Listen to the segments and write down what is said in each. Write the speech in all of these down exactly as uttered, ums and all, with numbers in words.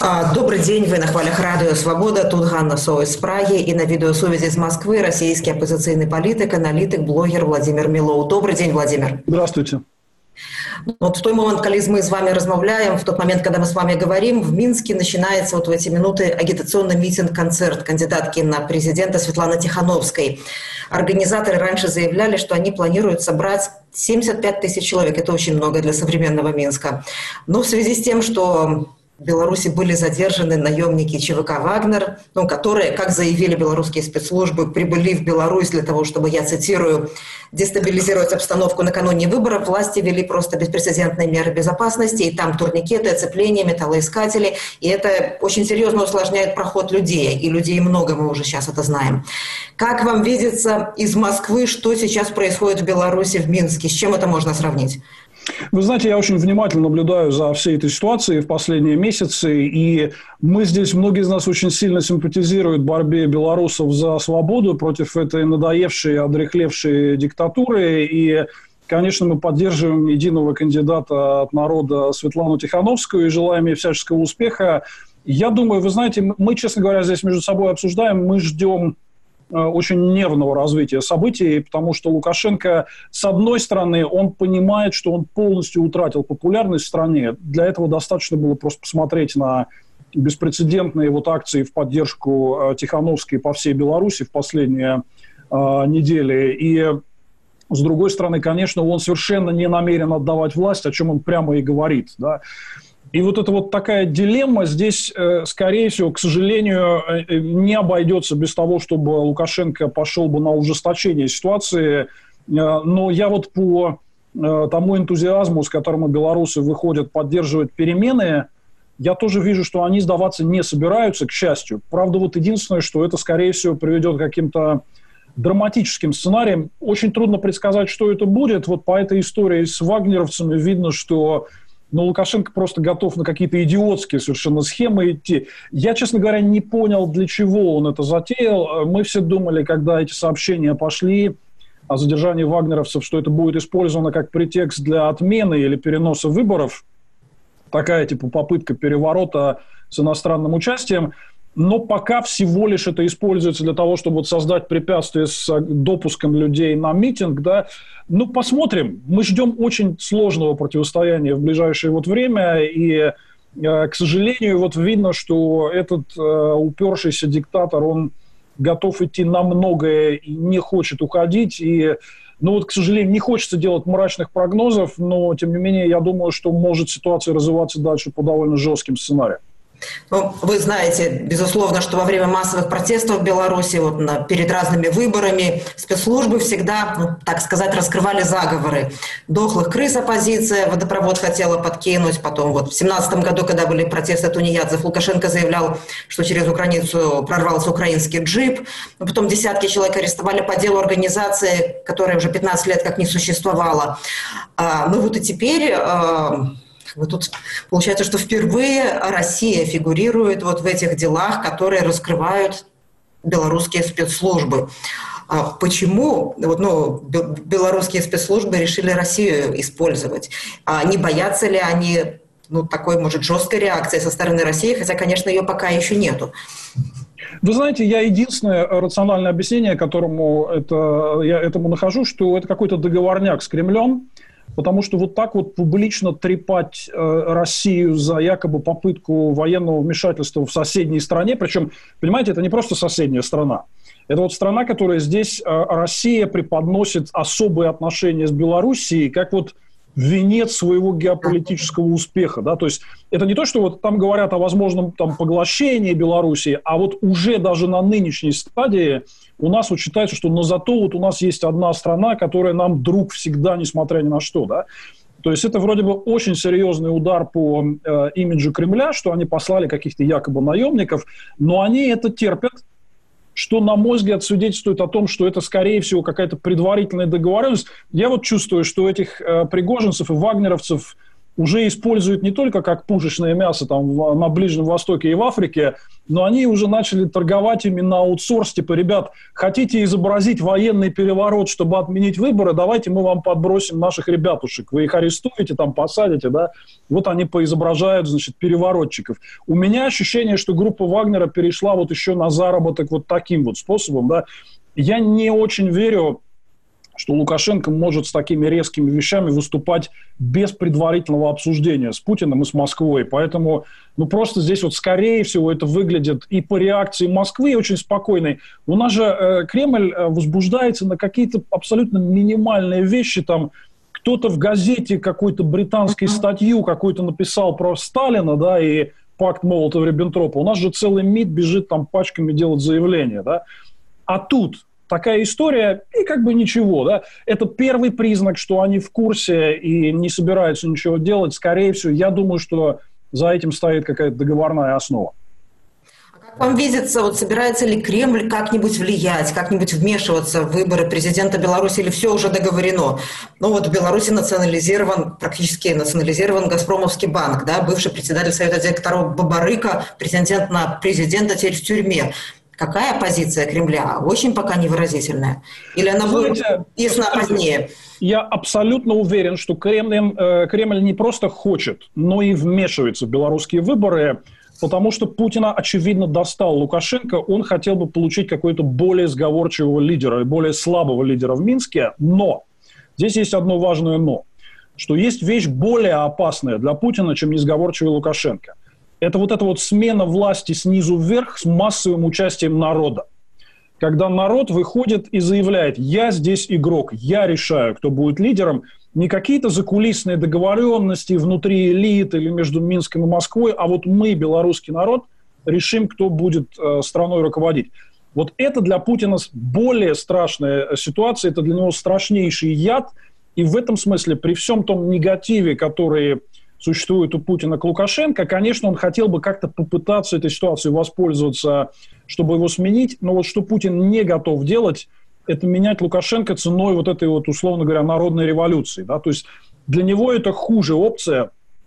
Добрый день, вы на хвалях Радио Свобода, тут Ганна Соус з Праги, и на видеосувязи из Москвы российский оппозиционный политик, аналитик, блогер Владимир Милоу. Добрый день, Владимир. Здравствуйте. Вот в той момент, когда мы с вами размовляем, в тот момент, когда мы с вами говорим, в Минске начинается вот в эти минуты агитационный митинг-концерт кандидатки на президента Светланы Тихановской. Организаторы раньше заявляли, что они планируют собрать семьдесят пять тысяч человек. Это очень много для современного Минска. Но в связи с тем, что в Беларуси были задержаны наемники ЧВК «Вагнер», ну, которые, как заявили белорусские спецслужбы, прибыли в Беларусь для того, чтобы, я цитирую, дестабилизировать обстановку накануне выборов. Власти ввели просто беспрецедентные меры безопасности, и там турникеты, оцепления, металлоискатели, и это очень серьезно усложняет проход людей, и людей много, мы уже сейчас это знаем. Как вам видится из Москвы, что сейчас происходит в Беларуси, в Минске, с чем это можно сравнить? Вы знаете, я очень внимательно наблюдаю за всей этой ситуацией в последние месяцы, и мы здесь, многие из нас очень сильно симпатизируют борьбе белорусов за свободу против этой надоевшей, одряхлевшей диктатуры, и, конечно, мы поддерживаем единого кандидата от народа Светлану Тихановскую и желаем ей всяческого успеха. Я думаю, вы знаете, мы, честно говоря, здесь между собой обсуждаем, мы ждем очень нервного развития событий, потому что Лукашенко, с одной стороны, он понимает, что он полностью утратил популярность в стране. Для этого достаточно было просто посмотреть на беспрецедентные вот акции в поддержку Тихановской по всей Беларуси в последние э, недели. И, с другой стороны, конечно, он совершенно не намерен отдавать власть, о чем он прямо и говорит, да. И вот эта вот такая дилемма здесь, э, скорее всего, к сожалению, э, не обойдется без того, чтобы Лукашенко пошел бы на ужесточение ситуации. Э, но я вот по э, тому энтузиазму, с которым белорусы выходят поддерживать перемены, я тоже вижу, что они сдаваться не собираются, к счастью. Правда, вот единственное, что это, скорее всего, приведет к каким-то драматическим сценариям. Очень трудно предсказать, что это будет. Вот по этой истории с вагнеровцами видно, что... Но Лукашенко просто готов на какие-то идиотские совершенно схемы идти. Я, честно говоря, не понял, для чего он это затеял. Мы все думали, когда эти сообщения пошли о задержании вагнеровцев, что это будет использовано как претекст для отмены или переноса выборов. Такая типа попытка переворота с иностранным участием. Но пока всего лишь это используется для того, чтобы вот создать препятствие с допуском людей на митинг, да. Ну, посмотрим. Мы ждем очень сложного противостояния в ближайшее вот время, и, э, к сожалению, вот видно, что этот э, упершийся диктатор, он готов идти на многое и не хочет уходить, и, ну вот, к сожалению, не хочется делать мрачных прогнозов, но, тем не менее, я думаю, что может ситуация развиваться дальше по довольно жестким сценариям. Ну, вы знаете, безусловно, что во время массовых протестов в Беларуси, вот, на, перед разными выборами, спецслужбы всегда, ну, так сказать, раскрывали заговоры. Дохлых крыс оппозиция, водопровод хотела подкинуть. Потом вот в семнадцатом году, когда были протесты тунеядцев, Лукашенко заявлял, что через границу прорвался украинский джип. Потом десятки человек арестовали по делу организации, которая уже пятнадцать лет как не существовала. А, ну вот и теперь... А, Вот тут получается, что впервые Россия фигурирует вот в этих делах, которые раскрывают белорусские спецслужбы. А почему вот, ну, белорусские спецслужбы решили Россию использовать? А не боятся ли они, ну, такой, может, жесткой реакции со стороны России, хотя, конечно, ее пока еще нету? Вы знаете, я единственное рациональное объяснение, которому это, я этому нахожу, что это какой-то договорняк с Кремлем. Потому что вот так вот публично трепать э, Россию за якобы попытку военного вмешательства в соседней стране, причем, понимаете, это не просто соседняя страна. Это вот страна, которая здесь, э, Россия преподносит особые отношения с Белоруссией, как вот венец своего геополитического успеха. Да? То есть это не то, что вот там говорят о возможном там, поглощении Белоруссии, а вот уже даже на нынешней стадии у нас вот считается, что но зато вот у нас есть одна страна, которая нам друг всегда, несмотря ни на что. Да? То есть это вроде бы очень серьезный удар по э, имиджу Кремля, что они послали каких-то якобы наемников, но они это терпят, что, на мой взгляд, свидетельствует о том, что это, скорее всего, какая-то предварительная договоренность. Я вот чувствую, что этих э, пригожинцев и вагнеровцев уже используют не только как пушечное мясо там, в, на Ближнем Востоке и в Африке, но они уже начали торговать ими на аутсорс. Типа, ребят, хотите изобразить военный переворот, чтобы отменить выборы, давайте мы вам подбросим наших ребятушек. Вы их арестуете, там посадите, да? Вот они поизображают, значит, переворотчиков. У меня ощущение, что группа Вагнера перешла вот еще на заработок вот таким вот способом, да. Я не очень верю, что Лукашенко может с такими резкими вещами выступать без предварительного обсуждения с Путиным и с Москвой. Поэтому, ну, просто здесь вот, скорее всего, это выглядит и по реакции Москвы очень спокойной. У нас же э, Кремль э, возбуждается на какие-то абсолютно минимальные вещи. Там кто-то в газете какой-то британской статью какой-то написал про Сталина, да, и пакт Молотова-Риббентропа. У нас же целый МИД бежит там пачками делать заявления, да. А тут такая история, и как бы ничего, да. Это первый признак, что они в курсе и не собираются ничего делать. Скорее всего, я думаю, что за этим стоит какая-то договорная основа. А как вам видится, вот собирается ли Кремль как-нибудь влиять, как-нибудь вмешиваться в выборы президента Беларуси, или все уже договорено? Ну вот в Беларуси национализирован, практически национализирован Газпромовский банк, да, бывший председатель Совета директоров Бабарыка, претендент на президента, теперь в тюрьме. Какая позиция Кремля? Очень пока невыразительная. Или она будет ясна позднее? Я абсолютно уверен, что Кремль, э, Кремль не просто хочет, но и вмешивается в белорусские выборы, потому что Путина, очевидно, достал Лукашенко. Он хотел бы получить какой-то более сговорчивого лидера, более слабого лидера в Минске. Но здесь есть одно важное «но», что есть вещь более опасная для Путина, чем несговорчивый Лукашенко. Это вот эта вот смена власти снизу вверх с массовым участием народа. Когда народ выходит и заявляет: я здесь игрок, я решаю, кто будет лидером. Не какие-то закулисные договоренности внутри элит или между Минском и Москвой, а вот мы, белорусский народ, решим, кто будет э, страной руководить. Вот это для Путина более страшная ситуация, это для него страшнейший яд. И в этом смысле, при всем том негативе, который существует у Путина к Лукашенко, конечно, он хотел бы как-то попытаться этой ситуацией воспользоваться, чтобы его сменить, но вот что Путин не готов делать, это менять Лукашенко ценой вот этой вот, условно говоря, народной революции. Да? То есть для него это хуже опция,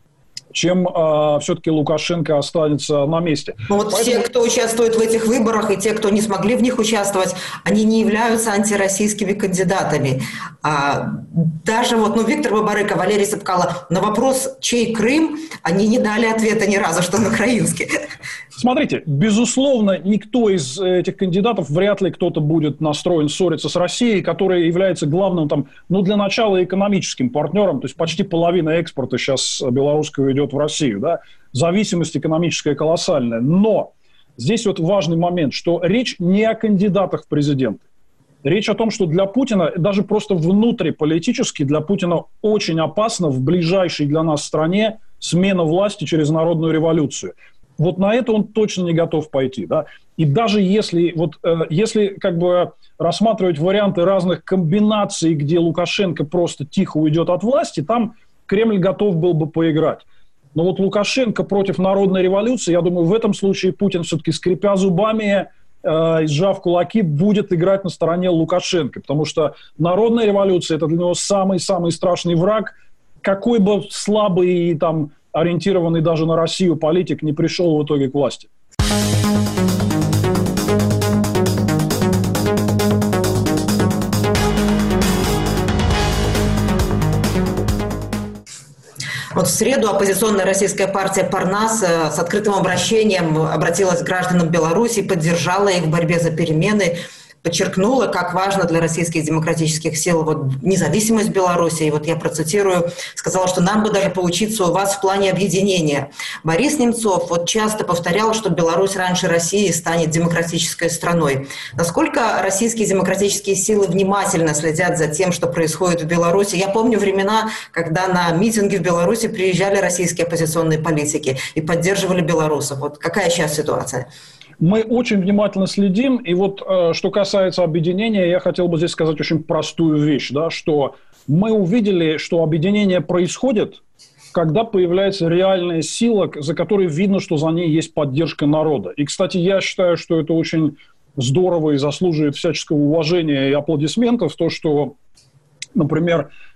чем э, все-таки Лукашенко останется на месте. Но вот Поэтому... все, кто участвует в этих выборах, и те, кто не смогли в них участвовать, они не являются антироссийскими кандидатами. А, даже вот, ну, Виктор Бабарыка, Валерий Цепкало, на вопрос, чей Крым, они не дали ответа ни разу, что он украинский. Смотрите, безусловно, никто из этих кандидатов, вряд ли кто-то будет настроен ссориться с Россией, которая является главным, там, ну, для начала экономическим партнером, то есть почти половина экспорта сейчас белорусского идет в Россию, да, зависимость экономическая колоссальная. Но здесь вот важный момент, что речь не о кандидатах в президенты. Речь о том, что для Путина, даже просто внутриполитически, для Путина очень опасно в ближайшей для нас стране смена власти через народную революцию. Вот на это он точно не готов пойти, да. И даже если, вот, э, если как бы рассматривать варианты разных комбинаций, где Лукашенко просто тихо уйдет от власти, там Кремль готов был бы поиграть. Но вот Лукашенко против народной революции, я думаю, в этом случае Путин все-таки, скрипя зубами, э, сжав кулаки, будет играть на стороне Лукашенко. Потому что народная революция – это для него самый-самый страшный враг. Какой бы слабый и там ориентированный даже на Россию политик не пришел в итоге к власти. Вот в среду оппозиционная российская партия «Парнас» с открытым обращением обратилась к гражданам Беларуси, поддержала их в борьбе за перемены, подчеркнула, как важно для российских демократических сил вот, независимость Беларуси. И вот я процитирую, сказала, что нам бы даже поучиться у вас в плане объединения. Борис Немцов вот часто повторял, что Беларусь раньше России станет демократической страной. Насколько российские демократические силы внимательно следят за тем, что происходит в Беларуси? Я помню времена, когда на митинги в Беларуси приезжали российские оппозиционные политики и поддерживали белорусов. Вот какая сейчас ситуация? Мы очень внимательно следим, и вот э, что касается объединения, я хотел бы здесь сказать очень простую вещь, да, что мы увидели, что объединение происходит, когда появляется реальная сила, за которой видно, что за ней есть поддержка народа. И, кстати, я считаю, что это очень здорово и заслуживает всяческого уважения и аплодисментов, то, что, например,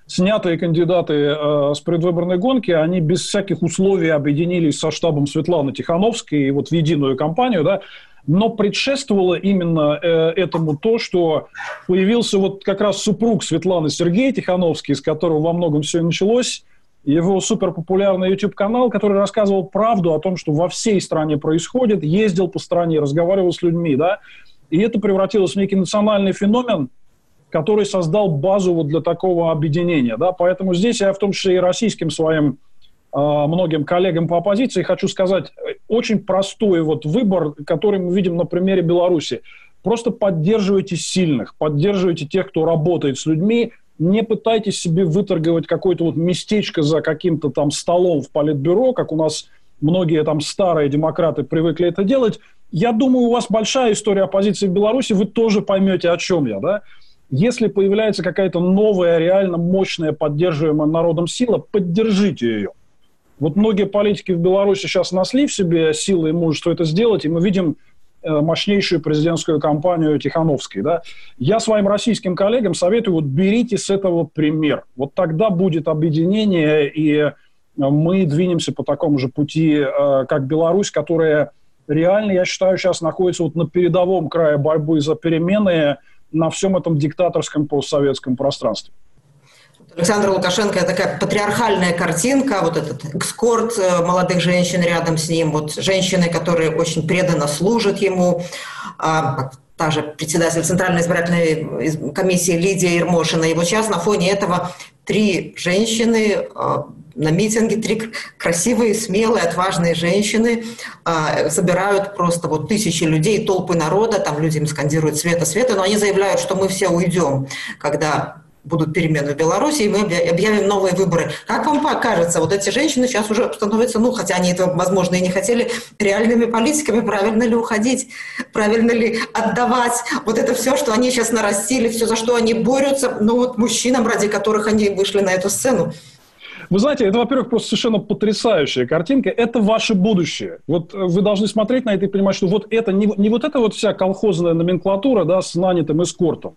снятые кандидаты э, с предвыборной гонки, они без всяких условий объединились со штабом Светланы Тихановской и вот в единую кампанию, да, но предшествовало именно э, этому то, что появился вот как раз супруг Светланы, Сергей Тихановский, с которого во многом все началось, его суперпопулярный YouTube-канал, который рассказывал правду о том, что во всей стране происходит, ездил по стране, разговаривал с людьми, да, и это превратилось в некий национальный феномен, который создал базу вот для такого объединения. Да? Поэтому здесь я в том числе и российским своим э, многим коллегам по оппозиции хочу сказать очень простой вот выбор, который мы видим на примере Беларуси. Просто поддерживайте сильных, поддерживайте тех, кто работает с людьми, не пытайтесь себе выторговать какое-то вот местечко за каким-то там столом в политбюро, как у нас многие там старые демократы привыкли это делать. Я думаю, у вас большая история оппозиции в Беларуси, вы тоже поймете, о чем я, да? Если появляется какая-то новая, реально мощная, поддерживаемая народом сила, поддержите ее. Вот многие политики в Беларуси сейчас насли в себе силы и мужество это сделать, и мы видим э, мощнейшую президентскую кампанию Тихановской. Да? Я своим российским коллегам советую, вот берите с этого пример. Вот тогда будет объединение, и мы двинемся по такому же пути, э, как Беларусь, которая реально, я считаю, сейчас находится вот на передовом крае борьбы за перемены на всем этом диктаторском постсоветском пространстве. Александр Лукашенко – такая патриархальная картинка, вот этот эскорт молодых женщин рядом с ним, вот женщины, которые очень преданно служат ему, а, та же председатель Центральной избирательной комиссии Лидия Ермошина. И вот сейчас на фоне этого три женщины а, на митинге, три красивые, смелые, отважные женщины а, собирают просто вот тысячи людей, толпы народа, там люди им скандируют «Света, Света», но они заявляют, что мы все уйдем, когда будут перемены в Беларуси, и мы объявим новые выборы. Как вам покажется, вот эти женщины сейчас уже становятся, ну, хотя они этого, возможно, и не хотели, реальными политиками. Правильно ли уходить? Правильно ли отдавать вот это все, что они сейчас нарастили, все, за что они борются, ну, вот мужчинам, ради которых они вышли на эту сцену? Вы знаете, это, во-первых, просто совершенно потрясающая картинка. Это ваше будущее. Вот вы должны смотреть на это и понимать, что вот это, не, не вот эта вот вся колхозная номенклатура, да, с нанятым эскортом.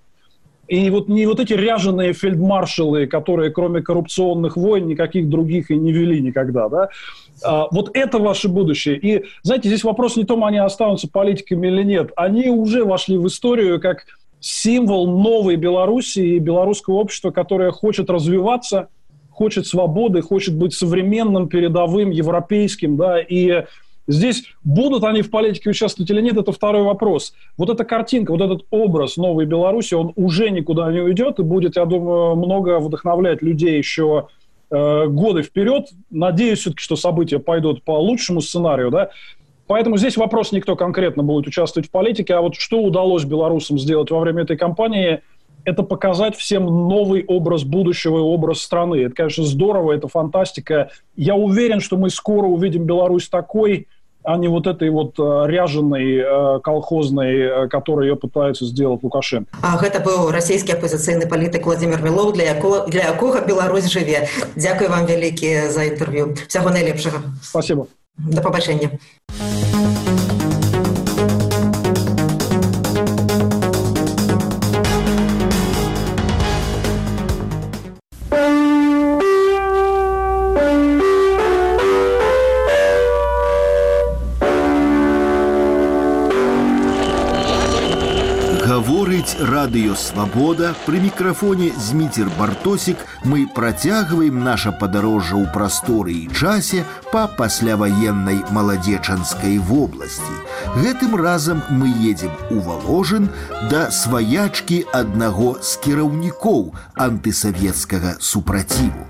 И вот не вот эти ряженые фельдмаршалы, которые кроме коррупционных войн никаких других и не вели никогда, да, а, вот это ваше будущее. И, знаете, здесь вопрос не в том, они останутся политиками или нет. Они уже вошли в историю как символ новой Белоруссии и белорусского общества, которое хочет развиваться, хочет свободы, хочет быть современным, передовым, европейским, да, и здесь будут они в политике участвовать или нет, это второй вопрос. Вот эта картинка, вот этот образ новой Беларуси, он уже никуда не уйдет и будет, я думаю, много вдохновлять людей еще э, годы вперед. Надеюсь все-таки, что события пойдут по лучшему сценарию, да. Поэтому здесь вопрос не кто конкретно будет участвовать в политике, а вот что удалось белорусам сделать во время этой кампании, это показать всем новый образ будущего и образ страны. Это, конечно, здорово, это фантастика. Я уверен, что мы скоро увидим Беларусь такой, а не вот этой вот э, ряженой, э, колхозной, э, которой ее пытаются сделать Лукашенко. А гэта быў расійскі апозіцыйны палітык Владимир Мілоў, для якога, для якога Беларусь жыве. Дякую вам вялікі за інтэрв'ю. Всяго найлепшага. Спасибо. До побачення. Гаворыць радыё «Свабода», пры мікрафоне Зміцер Бартосік. Мы працягваем наша падарожжа ў прасторы і часе па пасляваеннай маладзечанскай вобласці. Гэтым разам мы едзем у Воложын да сваячкі аднаго з кіраўнікоў антысавецкага супраціву.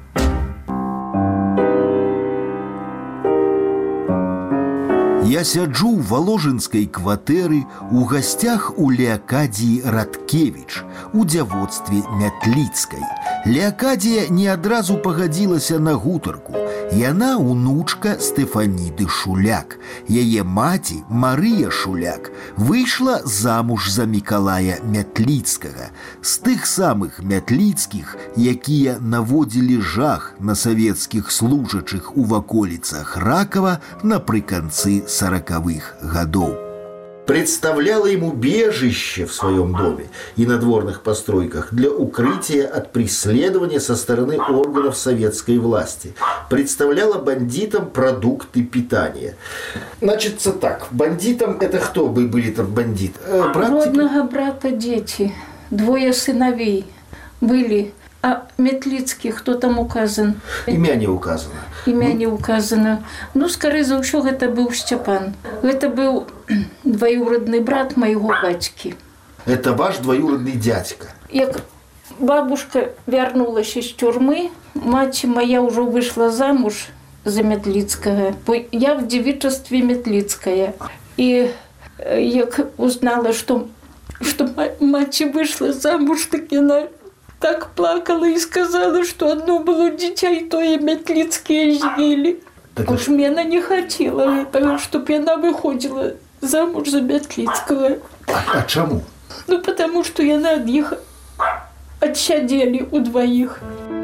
Я сяджу ў валожынскай кватэры у гасцях у Леакадіі Радкевіч, у дзявоцтве Мятліцкай. Леакадія не адразу пагадзілася на гутарку. Яна унучка Стэфаніды Шуляк. Яе маці, Марыя Шуляк, выйшла замуж за Мікалая Мятліцкага. З тых самых Мятліцкіх, якія наводзілі жах на савецкіх служачых у ваколіцах Ракава напрыканцы саракавых гадоў. представляла им убежище в своем доме и надворных постройках для укрытия от преследования со стороны органов советской власти, представляла бандитам продукты питания. Значит, так, бандитам это кто бы были там бандиты? Брат, родного брата дети, двое сыновей были. А Метлицкий, кто там указан? Имя не указано. Имя ну... не указано. Ну, скорее за ўсё, это был Степан. Это был двоюродный брат моего батьки. Это ваш двоюродный дядька? Як бабушка вернулась из тюрьмы, мать моя уже вышла замуж за Метлицкого. Я в девичестве Метлицкая. И як узнала, что, что мать вышла замуж, так она так плакала и сказала, что одно было дитя, и то и Метлицкие жили. Уж меня не хотела этого, чтобы она выходила замуж за Метлицкого. А, а чему? Ну, потому что я на них отсядели у двоих.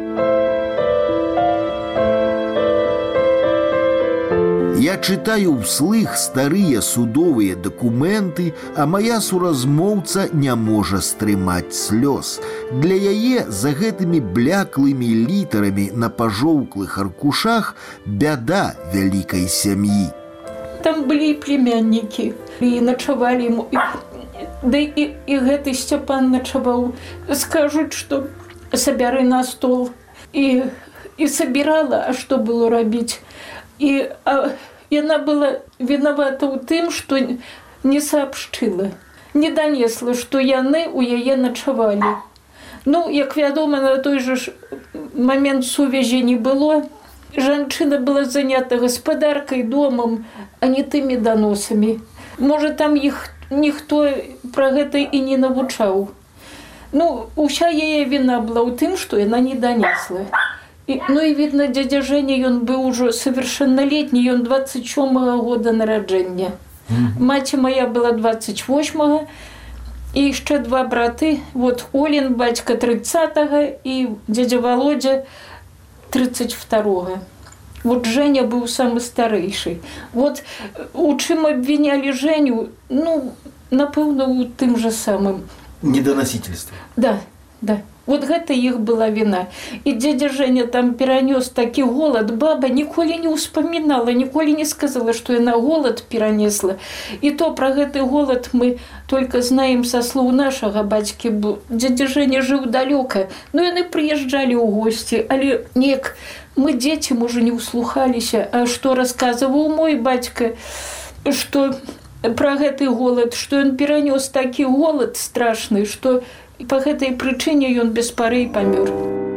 Я читаю ўслых старыя судовыя дакументы, а моя суразмоўца не можа стрымаць слёз. Для яе за гэтымі бляклымі літарамі на пажоўклых аркушах бяда вялікай сям'і. Там былі племяннікі, і начавалі ему. Да і, і гэты Степан начаваў. Скажуць, што сабяры на стол. І, і сабірала, а што было рабіць? И а, она была виновата ў тым, што не сообщила, не донесла, што яны у яе начавалі. Ну, як вядома, на той же момент сувязі не было. Жанчына была занята гаспадаркай, домам, а не тымі доносамі. Можа, там іх ніхто пра гэта і не навучаў. Ну, уся яе віна была ў тым, што яна не донесла. И, ну и видно, дядя Женя, он был уже совершеннолетний, он двадцать сёмага года народжения. Mm-hmm. Мать моя была двадцать восьмага, и еще два браты. Вот Олин, батька тридцатого, и дядя Володя тридцать второго. Вот Женя был самый старейший. Вот у чым обвиняли Женю, ну, напевно, у тым же самым. Недоносительство. Да, да. Вот гэта іх была вина. И дядя Женя там перанёс такі голод. Баба ніколі не успамінала, ніколі не сказала, что яна голод перанесла. И то про гэты голод мы только знаем со слов нашага бацькі. Дядя Женя жыў далёка, но яны прыязджалі ў гости. Але неяк мы дзецям уже не услухаліся. А что рассказываў мой бацька, что про гэты голод, что ён перанёс такі голод страшны, что и по этой причине он без пары и помер.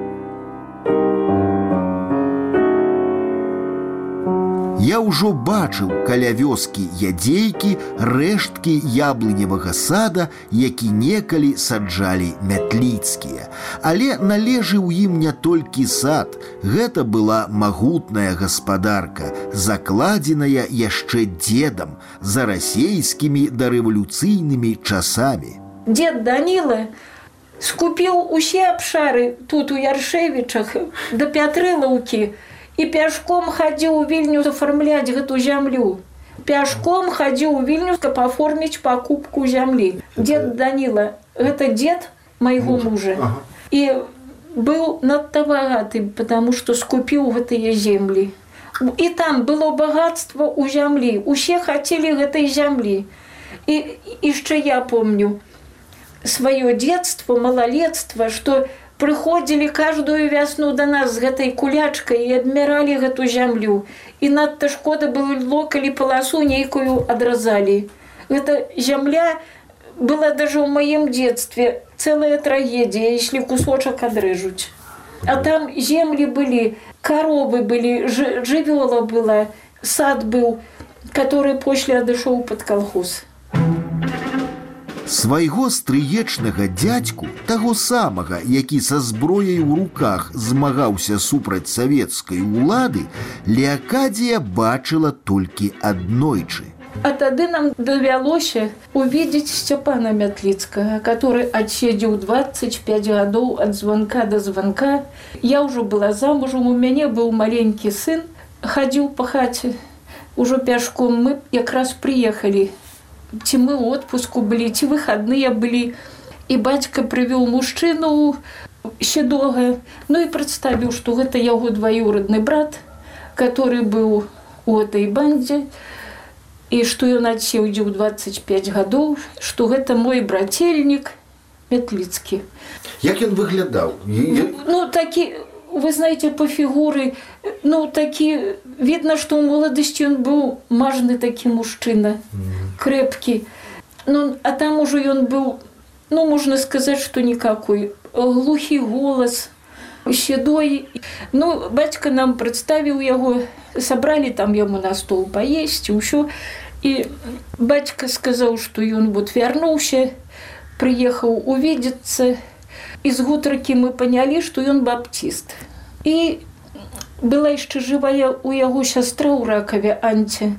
Я ўжо бачыў каля вёскі Ядзейкі рэшткі яблыневага сада, які некалі саджалі Мятліцкія. Але належыў ім не толькі сад. Гэта была магутная гаспадарка, закладзеная яшчэ дзедам за расейскімі дарэвалюцыйнымі часамі. Дед Данила скупил усе обшары тут у Яршевичах до Пятрылаўкі и пешком ходил у Вильнюс оформлять эту землю. Пешком ходил у Вильнюс, чтобы оформить покупку земли. Дед Данила, это дед моего мужа. И был надто богатый, потому что скупил эти земли. И там было богатство у земли. Усе хотели этой земли. И еще я помню свое детство, малолетство, что приходили каждую весну до нас с этой кулячкой и адмирали эту землю. И надто шкода было локали полосу некую отрезали. Эта земля была даже в моем детстве целая трагедия, если кусочек отрежут. А там земли были, коровы были, живёла была, сад был, который после отошел под колхоз. Свайго стрыечнага дзядзьку, таго самага, які са зброяй у руках змагаўся супраць савецкай улады, Леакадія бачыла толькі аднойчы. А тады нам давялося увидеть Степана Мятлицкага, который отсидел двадцать пять годов от звонка до звонка. Я уже была замужем, у меня был маленький сын, ходил по хате уже пешком. Мы как раз приехали ці мы ў отпуску былі, ці выхадныя былі. І бацька прывёў мужчыну седога, ну і прадставіў, што гэта яго дваюродны брат, который быў у этой бандзе, і што ён адсеў дзе ў дваццаць пяць гадоў, што гэта мой брацельнік Мятліцкі. Як ён выглядаў? Ну, такі, вы знаете, по фігуры, ну, такі, видно, што ў моладасці ён быў мажны такі мужчына, крэпкі. Ну, а там ужо ён быў, ну, можно сказать, что никакой. Глухий голос, седой. Ну, бацька нам представил его, собрали там ему на стол поесть, и все. И бацька сказал, что он вот вернулся, приехал увидеться. Из гутаркі мы поняли, что он баптист. И была еще живая у его сестра у Ракове, Анця.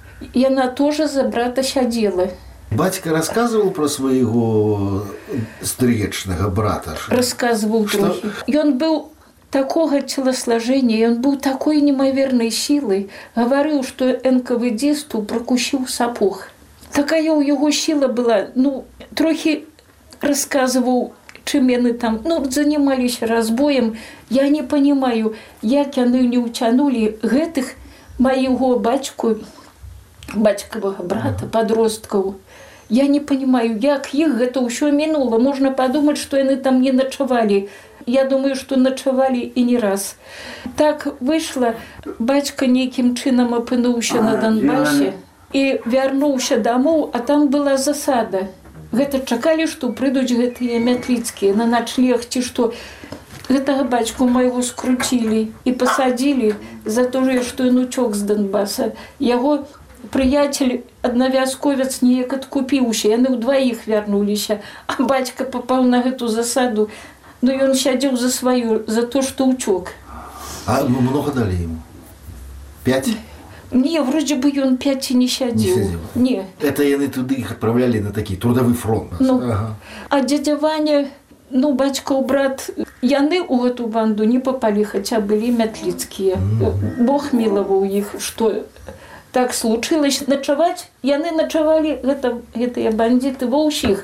И она тоже за брата сядела. Бацька рассказывал про своего стречного брата? Рассказывал трохи. И он был такого телосложения, он был такой неимоверной силы. Говорил, что эн-ка-вэ-дисту прокусил сапог. Такая у его сила была. Ну, трохи рассказывал, чем яны там, ну, занимались разбоем. Я не понимаю, як яны не утянули гэтых моего бацьку, бацькавага брата, подросткаў. Я не понимаю, як іх гэта ўсё мінула. Можна падумаць, што яны там не начавалі. Я думаю, што начавалі і не раз. Так выйшла, бацька нейкім чынам апынуўся на Донбасе і вярнуўся дамоў, а там была засада. Гэта чакалі, што прыйдуць гэтыя Мятліцкія на начлег, ці што. Гэтага бацьку майго скруцілі і пасадзілі за тое, што ён уцёк з Донбаса. Яго прыяцель, аднавязковец, неяк адкупіўся, яны ўдваіх вярнуліся, а бацька папаў на гэту засаду, но ён сядзеў за сваю, за то, што ўцёк. А много далі ему? Пять? Не, вроде бы ён пяць і не сядзеў. Не. Это яны туды іх адпраўлялі на такі трудовы фронт. Ну, ага. А дзядзя Ваня, ну, бацькаў брат, яны ў гэту банду не папалі, хаця былі Мятліцкія. Mm. Бог мілаваў іх, што так случилось. Начаваць, яны начавалі, гэта, гэтыя бандиты ва ўсіх.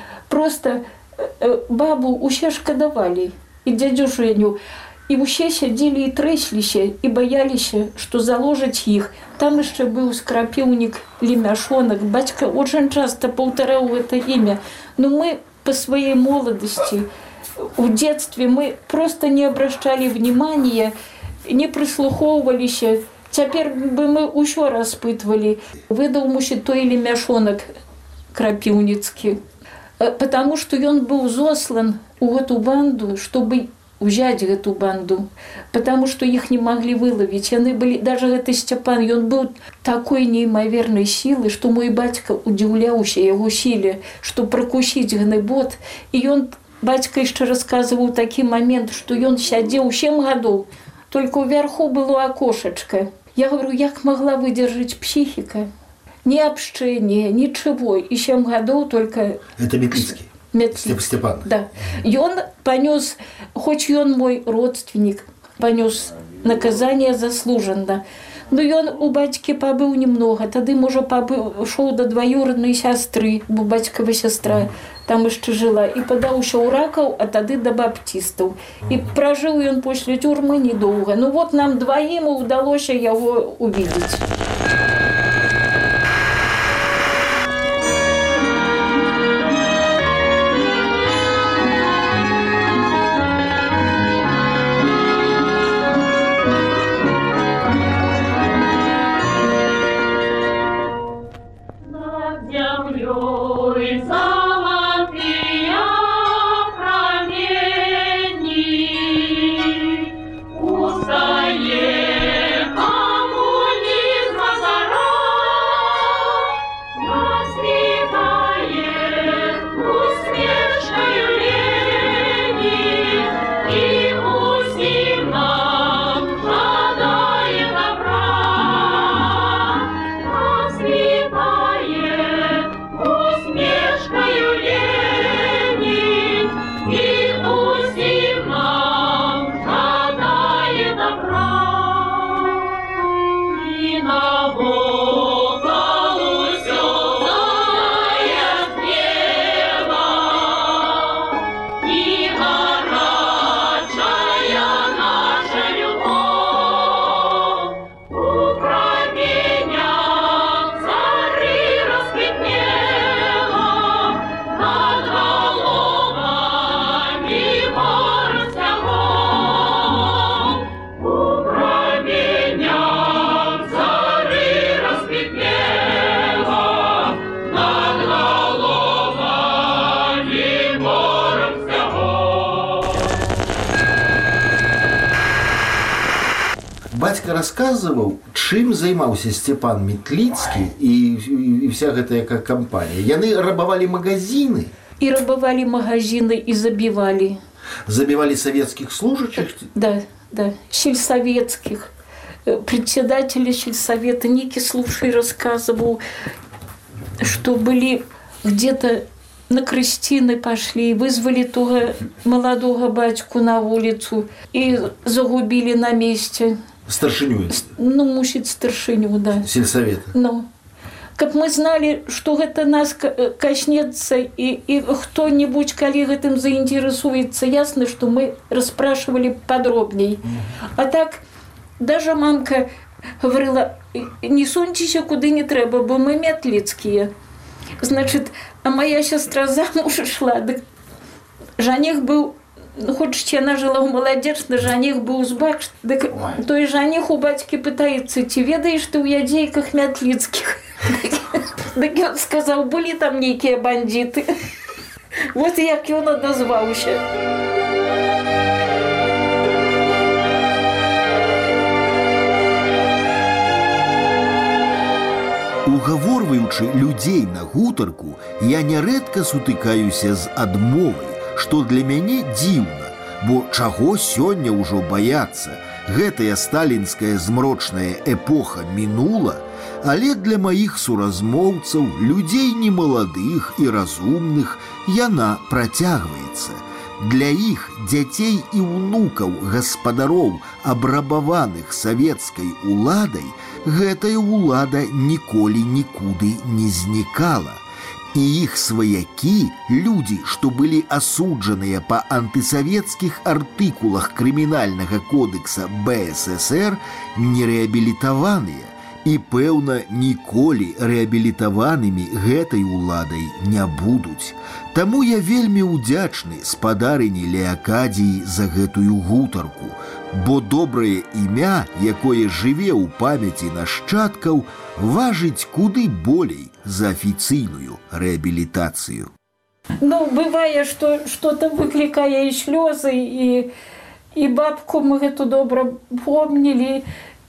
Просто э, бабу усе шкадавалі, і дзядзю Женю. І усе сядзелі і трэсліся, і баяліся, што заложаць іх. Там яшчэ быў скрапіўнік Лемяшонак. Бацька очень часто паўтараў гэта імя. Но мы по своей молодости, в детстве, мы просто не обращали внимания, не прислухоўваліся. Цяпер бы мы ўсё распытвалі. Выдаў мусіць той Лемяшонак крапіўніцкі. Потому что ён быў зослан у гэту банду, чтобы взять эту банду, потому что их не могли выловить. Яны были, даже гэты Сцяпан, ён был такой неимоверной силы, что мой бацька удивляўся яго силе, что прокусить гныбот. И он, бацька еще рассказывал такі момент, что ён сядзеў сем гадоў, только вверху было окошечко. Я говорю, як могла выдержать психика? Ни общения, ничего. И семь годов только... Это Мятліцкі? Мятліцкі. Степан? Да. И он понес, хоть он мой родственник, понес наказание заслуженно. Но он у бацькі пабыў немного. Тады, можа, пошел до двоюродной сестры, бо бацькава сестра там еще жила. И подаўся ў Ракаў, а тады до баптистов. И прожил он после тюрьмы недолго. Ну вот нам двоим удалось его увидеть. Коммунизм бацька расказваў, чым займаўся Степан Метліцкі і, і вся гэтая кампанія. Яны рабавалі магазины. И рабовали магазины, и забивали. Забивали советских служащих? Да, да, сельсоветских. Председатель сельсовета Ники Слушай рассказывал, что были где-то на крестины пошли, вызвали того молодого батьку на улицу и загубили на месте. Старшиню? Ну, мусить старшиню, да. Сельсовета? Ну. Как мы знали, что это нас коснется, и, и кто-нибудь, коллега, этим заинтересуется, ясно, что мы расспрашивали подробней. А так, даже мамка говорила, не суньтеся куда не треба, бо мы метлицкие. Значит, а моя сестра замуж шла, да жаних был, ну, хоть она жила у молодежи, жаних был узбак, да то и жаних у батьки пытается, ты ведаешь, ты у ядейках метлицких. Так он сказал, были там некие бандиты. Вот як он назвался. Угаворваючы людзей на гутарку, я нярэдка сутыкаюся з адмовай, што для мяне дзіўна, бо чаго сёння ўжо баяцца? Гэтая сталінская змрочная эпоха мінула, але для маіх суразмоўцаў, людзей немаладых і разумных, яна працягваецца. Для іх, дзяцей і ўнукаў гаспадароў, абрабаваных савецкай уладай, гэтая ўлада ніколі нікуды не знікала. І іх сваякі, людзі, што былі асуджаныя па антысавецкіх артыкулах крымінальнага кодекса бэ эс эс эр, не рэабілітаваныя і, пэўна, ніколі рэабілітаванымі гэтай уладай не будуць. Таму я вельмі ўдзячны спадарыні Леакадіі за гэтую гутарку, бо добрае імя, якое жыве ў памяці нашчадкаў, важыць куды болей за афіцыйную рэабілітацыю. Ну, бывае, што что-то выклікае і слёзы, і, і бабку мы гэту добра помнілі.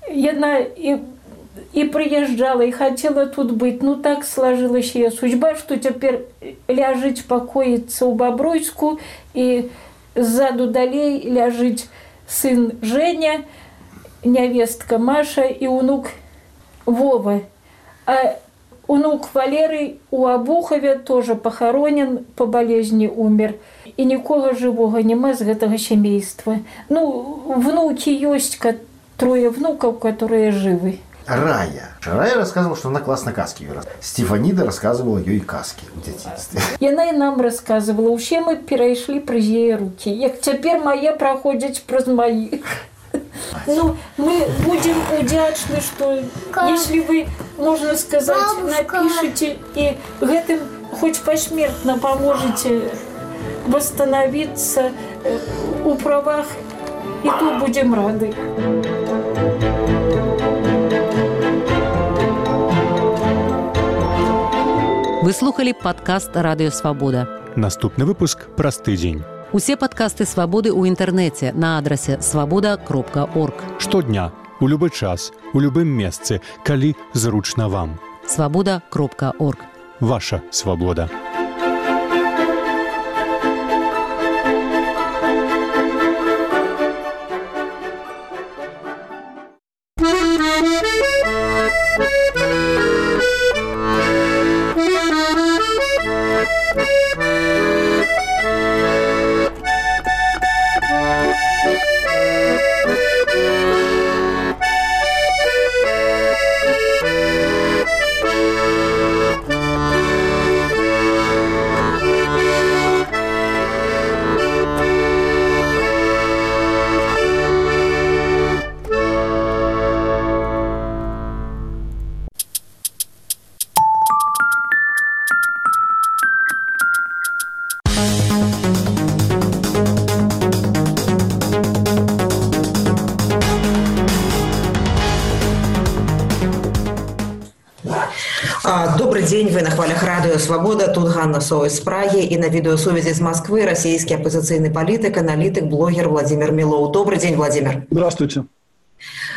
Яна і, і прыязджала, і хацела тут быць. Ну, так сложилась яе судьба, што цяпер ляжыць пакоіцца ў Бабруйску, і ззаду далей ляжыць сын Женя, нявестка Маша і унук Вова. А унук Валерый у Обухове тоже похоронен, по болезни умер. И никого живого нема з гэтага семейства. Ну, внуки есть, трое внуков, которые живы. Рая. Рая рассказывала, что она классно каски вырос. Стефанида рассказывала ей каски в детстве. Яна и нам рассказывала. Усе мы перейшли праз яе руки. Як цяпер мае праходзяць праз маі. Ну, мы будем удячны, что если вы, можно сказать, напишите и гэтым хоть посмертно поможете восстановиться у правах, и то будем рады. Вы слухали падкаст Радыё Свабода. Наступны выпуск праз тыдзень. Усе падкасты Свабоды ў інтэрнэце на адрасе свабода кропка орг. Штодня, у любы час, у любым месцы, калі зручна вам. свабода кропка орг. Ваша свабода. Добрый день, вы на хвалях Радио Свобода, тут Ганна Сова из Праги, и на видеосвязи из Москвы российский оппозиционный политик, аналитик, блогер Владимир Милоу. Добрый день, Владимир. Здравствуйте.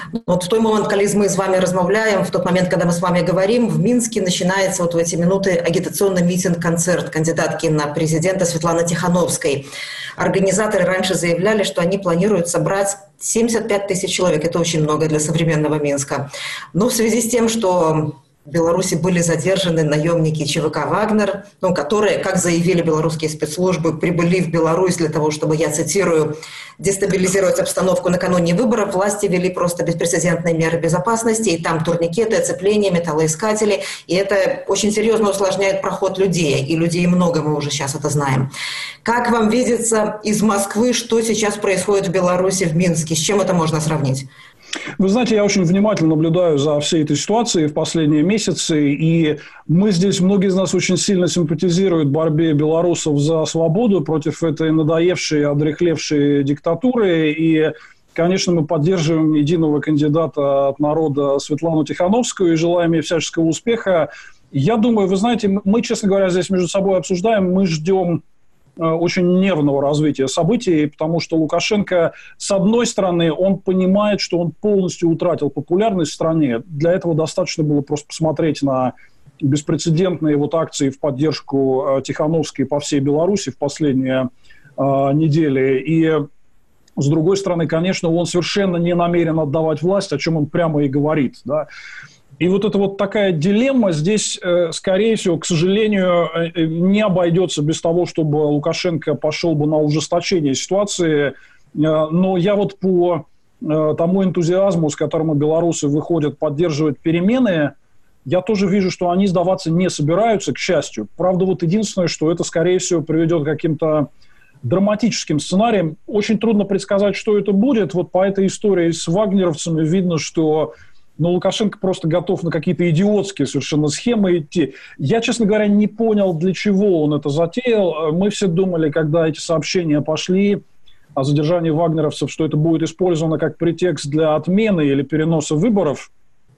Вот в той момент, когда мы с вами размовляем, в тот момент, когда мы с вами говорим, в Минске начинается вот в эти минуты агитационный митинг-концерт кандидатки на президента Светланы Тихановской. Организаторы раньше заявляли, что они планируют собрать семьдесят пять тысяч человек. Это очень много для современного Минска. Но в связи с тем, что в Беларуси были задержаны наемники ЧВК «Вагнер», ну, которые, как заявили белорусские спецслужбы, прибыли в Беларусь для того, чтобы, я цитирую, дестабилизировать обстановку накануне выборов. Власти ввели просто беспрецедентные меры безопасности, и там турникеты, оцепления, металлоискатели, и это очень серьезно усложняет проход людей, и людей много, мы уже сейчас это знаем. Как вам видится из Москвы, что сейчас происходит в Беларуси, в Минске, с чем это можно сравнить? Вы знаете, я очень внимательно наблюдаю за всей этой ситуацией в последние месяцы, и мы здесь, многие из нас очень сильно симпатизируют борьбе белорусов за свободу против этой надоевшей, одряхлевшей диктатуры, и, конечно, мы поддерживаем единого кандидата от народа Светлану Тихановскую и желаем ей всяческого успеха. Я думаю, вы знаете, мы, честно говоря, здесь между собой обсуждаем, мы ждем очень нервного развития событий, потому что Лукашенко, с одной стороны, он понимает, что он полностью утратил популярность в стране. Для этого достаточно было просто посмотреть на беспрецедентные вот акции в поддержку Тихановской по всей Беларуси в последние э, недели. И, с другой стороны, конечно, он совершенно не намерен отдавать власть, о чем он прямо и говорит, да. И вот эта вот такая дилемма здесь, скорее всего, к сожалению, не обойдется без того, чтобы Лукашенко пошел бы на ужесточение ситуации. Но я вот по тому энтузиазму, с которым белорусы выходят поддерживать перемены, я тоже вижу, что они сдаваться не собираются, к счастью. Правда, вот единственное, что это, скорее всего, приведет к каким-то драматическим сценариям. Очень трудно предсказать, что это будет. Вот по этой истории с вагнеровцами видно, что... Но Лукашенко просто готов на какие-то идиотские совершенно схемы идти. Я, честно говоря, не понял, для чего он это затеял. Мы все думали, когда эти сообщения пошли о задержании вагнеровцев, что это будет использовано как претекст для отмены или переноса выборов.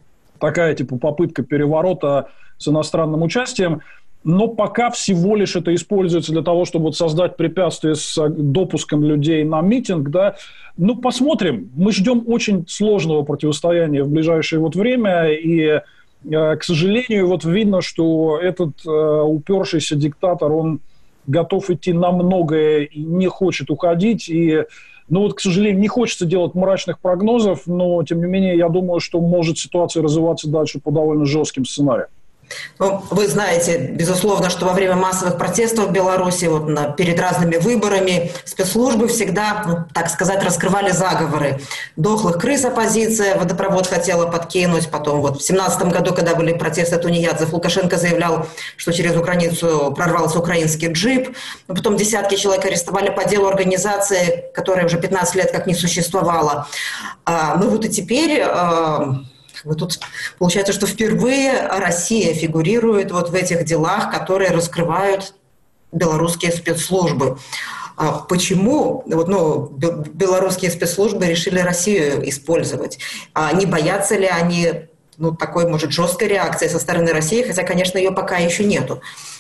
Такая типа попытка переворота с иностранным участием. Но пока всего лишь это используется для того, чтобы вот создать препятствие с допуском людей на митинг, да. Ну, посмотрим. Мы ждем очень сложного противостояния в ближайшее вот время, и, э, к сожалению, вот видно, что этот э, упершийся диктатор, он готов идти на многое и не хочет уходить, и, ну вот, к сожалению, не хочется делать мрачных прогнозов, но, тем не менее, я думаю, что может ситуация развиваться дальше по довольно жестким сценариям. Ну, вы знаете, безусловно, что во время массовых протестов в Беларуси, вот, на, перед разными выборами, спецслужбы всегда, ну, так сказать, раскрывали заговоры. Дохлых крыс оппозиция, водопровод хотела подкинуть. Потом вот в семнадцатом году, когда были протесты тунеядцев, Лукашенко заявлял, что через границу прорвался украинский джип. Но потом десятки человек арестовали по делу организации, которая уже пятнадцать лет как не существовала. А, ну вот и теперь... А, Вот тут получается, что впервые Россия фигурирует вот в этих делах, которые раскрывают белорусские спецслужбы. Почему вот, ну, белорусские спецслужбы решили Россию использовать? Не боятся ли они, ну, такой, может, жесткой реакции со стороны России, хотя, конечно, ее пока еще нету?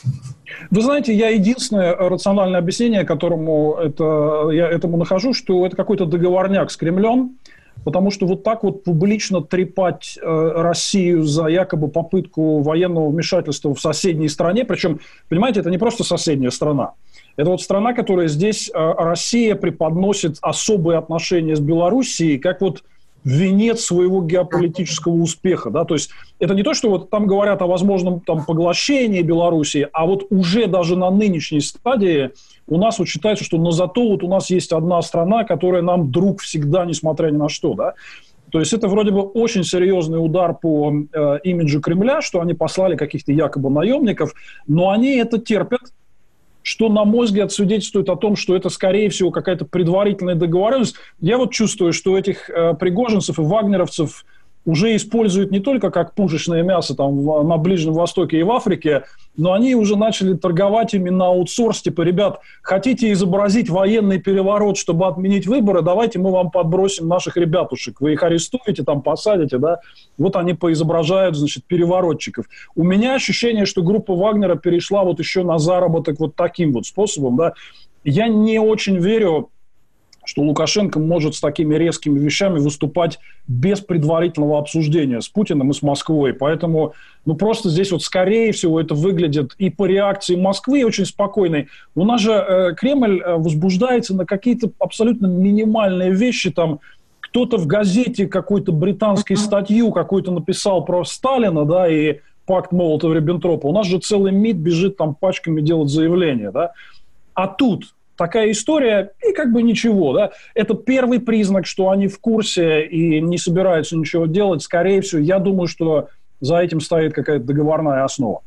Вы знаете, я единственное рациональное объяснение, которому это, я этому нахожу, что это какой-то договорняк с Кремлем. Потому что вот так вот публично трепать э, Россию за якобы попытку военного вмешательства в соседней стране, причем, понимаете, это не просто соседняя страна. Это вот страна, которая здесь, э, Россия преподносит особые отношения с Белоруссией, как вот венец своего геополитического успеха. Да? То есть это не то, что вот там говорят о возможном там, поглощении Белоруссии, а вот уже даже на нынешней стадии у нас вот считается, что но зато вот у нас есть одна страна, которая нам друг всегда, несмотря ни на что. Да? То есть это вроде бы очень серьезный удар по э, имиджу Кремля, что они послали каких-то якобы наемников, но они это терпят, что, на мой взгляд, свидетельствует о том, что это, скорее всего, какая-то предварительная договоренность. Я вот чувствую, что этих э, пригожинцев и вагнеровцев уже используют не только как пушечное мясо там, в, на Ближнем Востоке и в Африке, но они уже начали торговать ими на аутсорс. Типа, ребят, хотите изобразить военный переворот, чтобы отменить выборы, давайте мы вам подбросим наших ребятушек. Вы их арестуете, там посадите, да? Вот они поизображают, значит, переворотчиков. У меня ощущение, что группа Вагнера перешла вот еще на заработок вот таким вот способом, да. Я не очень верю что Лукашенко может с такими резкими вещами выступать без предварительного обсуждения с Путиным и с Москвой. Поэтому, ну, просто здесь вот, скорее всего, это выглядит и по реакции Москвы очень спокойной. У нас же э, Кремль э, возбуждается на какие-то абсолютно минимальные вещи. Там кто-то в газете какой-то британской статью какой-то написал про Сталина, да, и пакт Молотова-Риббентропа. У нас же целый МИД бежит там пачками делать заявления, да. А тут такая история, и как бы ничего, да. Это первый признак, что они в курсе и не собираются ничего делать. Скорее всего, я думаю, что за этим стоит какая-то договорная основа.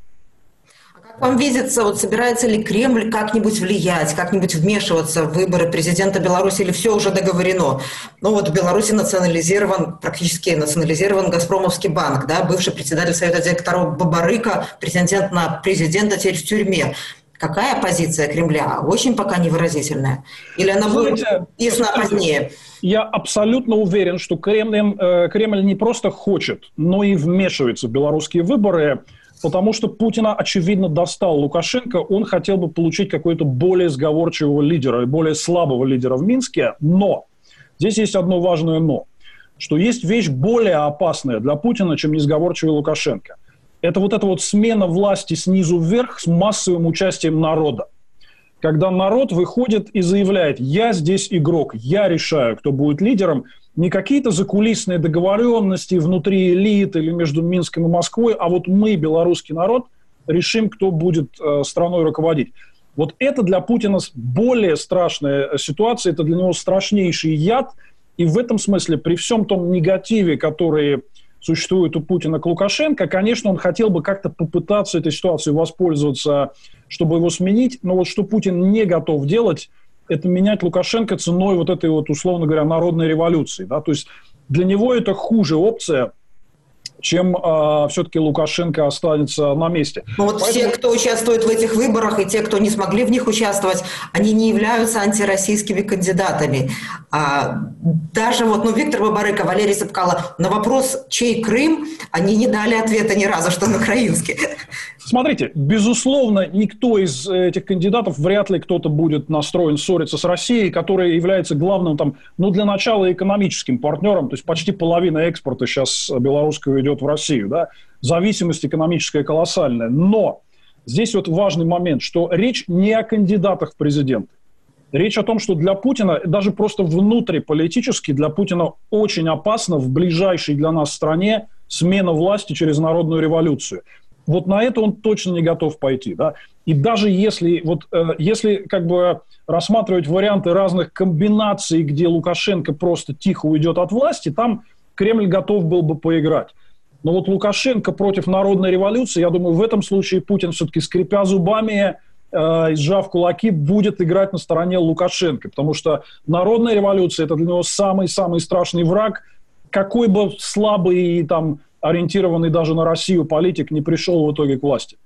А как вам видится, вот собирается ли Кремль как-нибудь влиять, как-нибудь вмешиваться в выборы президента Беларуси, или все уже договорено? Ну вот в Беларуси национализирован, практически национализирован Газпромовский банк, да, бывший председатель Совета директоров Бабарыка, претендент на президента, теперь в тюрьме. Какая позиция Кремля? Очень пока невыразительная. Или она будет ясна позднее? Я абсолютно уверен, что Кремль, э, Кремль не просто хочет, но и вмешивается в белорусские выборы, потому что Путина, очевидно, достал Лукашенко. Он хотел бы получить какой-то более сговорчивого лидера и более слабого лидера в Минске. Но здесь есть одно важное «но», что есть вещь более опасная для Путина, чем несговорчивый Лукашенко. Это вот эта вот смена власти снизу вверх с массовым участием народа. Когда народ выходит и заявляет: я здесь игрок, я решаю, кто будет лидером. Не какие-то закулисные договоренности внутри элит или между Минском и Москвой, а вот мы, белорусский народ, решим, кто будет э, страной руководить. Вот это для Путина более страшная ситуация, это для него страшнейший яд. И в этом смысле, при всем том негативе, который существует у Путина к Лукашенко, конечно, он хотел бы как-то попытаться этой ситуацией воспользоваться, чтобы его сменить. Но вот что Путин не готов делать, это менять Лукашенко ценой вот этой вот, условно говоря, народной революции. Да? То есть для него это хуже опция, чем э, все-таки Лукашенко останется на месте. Но вот Поэтому... все, кто участвует в этих выборах, и те, кто не смогли в них участвовать, они не являются антироссийскими кандидатами. А, даже вот, ну, Виктор Бабарыка, Валерий Сапкало, на вопрос, чей Крым, они не дали ответа ни разу, что он украинский. Смотрите, безусловно, никто из этих кандидатов, вряд ли кто-то будет настроен ссориться с Россией, которая является главным, там, ну, для начала экономическим партнером, то есть почти половина экспорта сейчас белорусского идет в Россию, да, зависимость экономическая колоссальная. Но здесь вот важный момент, что речь не о кандидатах в президенты. Речь о том, что для Путина, даже просто внутриполитически, для Путина очень опасно в ближайшей для нас стране смена власти через народную революцию. Вот на это он точно не готов пойти, да. И даже если, вот, э, если как бы рассматривать варианты разных комбинаций, где Лукашенко просто тихо уйдет от власти, там Кремль готов был бы поиграть. Но вот Лукашенко против народной революции, я думаю, в этом случае Путин все-таки, скрипя зубами, э, сжав кулаки, будет играть на стороне Лукашенко. Потому что народная революция – это для него самый-самый страшный враг. Какой бы слабый, там, ориентированный даже на Россию политик не пришел в итоге к власти.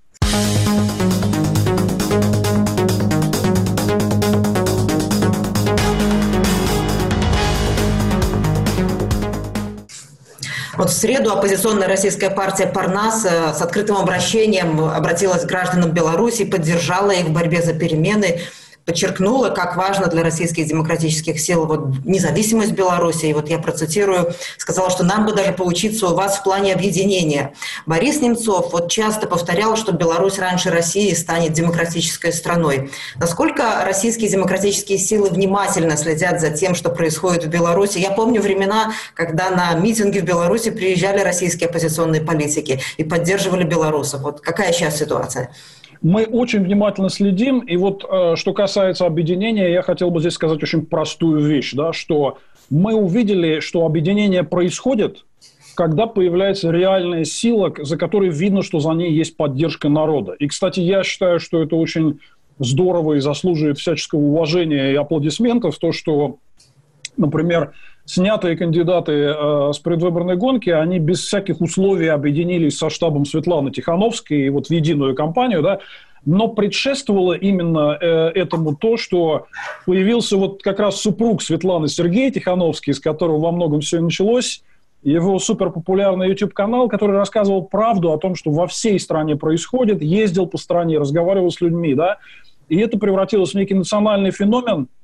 Вот в среду оппозиционная российская партия «Парнас» с открытым обращением обратилась к гражданам Беларуси, поддержала их в борьбе за перемены, подчеркнула, как важно для российских демократических сил вот, независимость Беларуси. И вот я процитирую, сказала, что нам бы даже поучиться у вас в плане объединения. Борис Немцов вот часто повторял, что Беларусь раньше России станет демократической страной. Насколько российские демократические силы внимательно следят за тем, что происходит в Беларуси? Я помню времена, когда на митинги в Беларуси приезжали российские оппозиционные политики и поддерживали белорусов. Вот какая сейчас ситуация? Мы очень внимательно следим, и вот э, что касается объединения, я хотел бы здесь сказать очень простую вещь, да, что мы увидели, что объединение происходит, когда появляется реальная сила, за которой видно, что за ней есть поддержка народа. И, кстати, я считаю, что это очень здорово и заслуживает всяческого уважения и аплодисментов, то, что, например, снятые кандидаты э, с предвыборной гонки, они без всяких условий объединились со штабом Светланы Тихановской и вот в единую кампанию, да, но предшествовало именно э, этому то, что появился вот как раз супруг Светланы, Сергей Тихановский, с которого во многом все началось, его суперпопулярный YouTube-канал, который рассказывал правду о том, что во всей стране происходит, ездил по стране, разговаривал с людьми, да, и это превратилось в некий национальный феномен.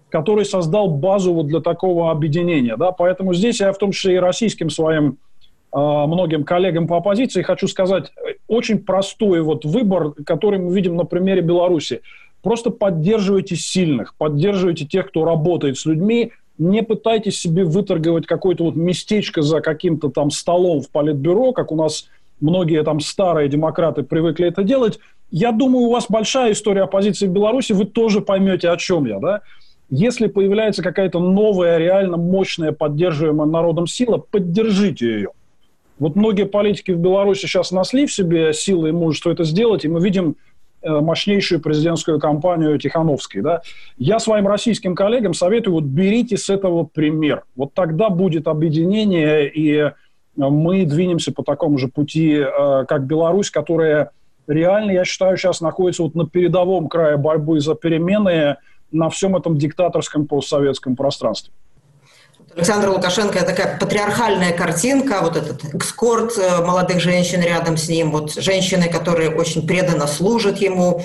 который создал базу вот для такого объединения. Да? Поэтому здесь я в том числе и российским своим э, многим коллегам по оппозиции хочу сказать очень простой вот выбор, который мы видим на примере Беларуси. Просто поддерживайте сильных, поддерживайте тех, кто работает с людьми, не пытайтесь себе выторговать какое-то вот местечко за каким-то там столом в политбюро, как у нас многие там старые демократы привыкли это делать. Я думаю, у вас большая история оппозиции в Беларуси, вы тоже поймете, о чем я, да? Если появляется какая-то новая, реально мощная, поддерживаемая народом сила, поддержите ее. Вот многие политики в Беларуси сейчас нашли в себе силы и мужество это сделать, и мы видим мощнейшую президентскую кампанию Тихановской. Да? Я своим российским коллегам советую, вот берите с этого пример. Вот тогда будет объединение, и мы двинемся по такому же пути, как Беларусь, которая реально, я считаю, сейчас находится вот на передовом крае борьбы за перемены на всем этом диктаторском постсоветском пространстве. Александр Лукашенко – это такая патриархальная картинка, вот этот эскорт молодых женщин рядом с ним, вот женщины, которые очень преданно служат ему,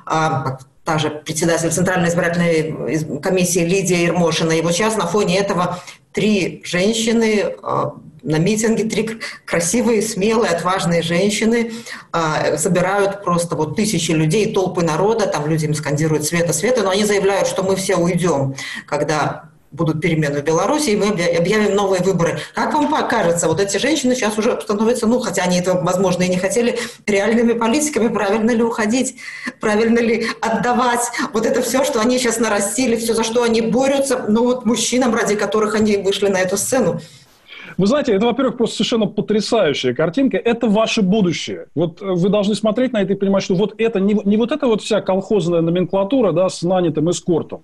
а, та же председатель Центральной избирательной комиссии Лидия Ермошина. И вот сейчас на фоне этого три женщины а, на митинге, три красивые, смелые, отважные женщины а, собирают просто вот тысячи людей, толпы народа, там люди им скандируют «Света, Света», но они заявляют, что мы все уйдем, когда будут перемены в Беларуси, и мы объявим новые выборы. Как вам покажется, вот эти женщины сейчас уже становятся, ну, хотя они этого, возможно, и не хотели, реальными политиками, правильно ли уходить, правильно ли отдавать вот это все, что они сейчас нарастили, все, за что они борются, ну, вот мужчинам, ради которых они вышли на эту сцену. Вы знаете, это, во-первых, просто совершенно потрясающая картинка. Это ваше будущее. Вот вы должны смотреть на это и понимать, что вот это, не, не вот эта вот вся колхозная номенклатура, да, с нанятым эскортом.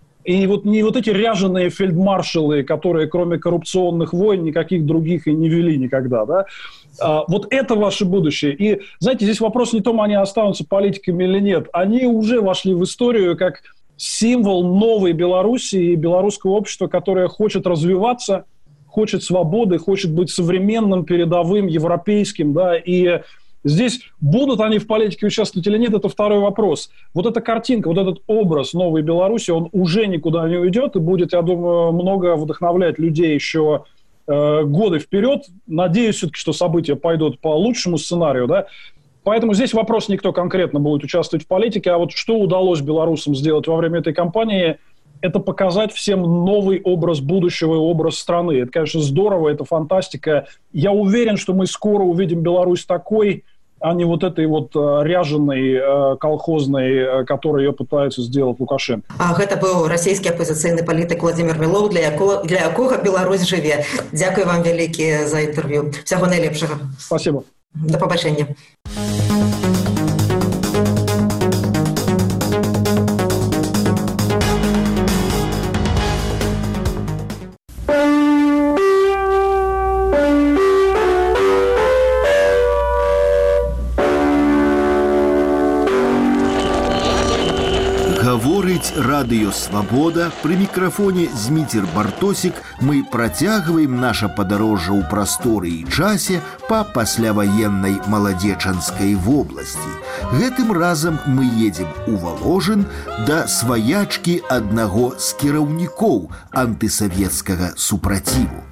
И вот не вот эти ряженые фельдмаршалы, которые кроме коррупционных войн никаких других и не вели никогда, да, а, вот это ваше будущее. И, знаете, здесь вопрос не в том, они останутся политиками или нет. Они уже вошли в историю как символ новой Беларуси и белорусского общества, которое хочет развиваться, хочет свободы, хочет быть современным, передовым, европейским, да, и здесь будут они в политике участвовать или нет, это второй вопрос. Вот эта картинка, вот этот образ новой Беларуси, он уже никуда не уйдет и будет, я думаю, много вдохновлять людей еще э, годы вперед. Надеюсь все-таки, что события пойдут по лучшему сценарию, да. Поэтому здесь вопрос не кто конкретно будет участвовать в политике, а вот что удалось белорусам сделать во время этой кампании, это показать всем новый образ будущего и образ страны. Это, конечно, здорово, это фантастика. Я уверен, что мы скоро увидим Беларусь такой, а не вот этой вот э, ряженой, э, колхозной, э, которой ее пытаются сделать Лукашенко. А, это был российский оппозиционный политик Владимир Милов, для якого, для якого Беларусь живе. Дякую вам велике за интервью. Всего найлепшего. Спасибо. До побачення. Гаворыць радыё Свабода, пры мікрафоне Зміцер Бартосік мы працягваем наша падарожжа ў прасторы і часе па пасляваеннай маладзечанскай вобласці. Гэтым разам мы едзем у Воложын да сваячкі аднаго з кіраўнікоў антысавецкага супраціву.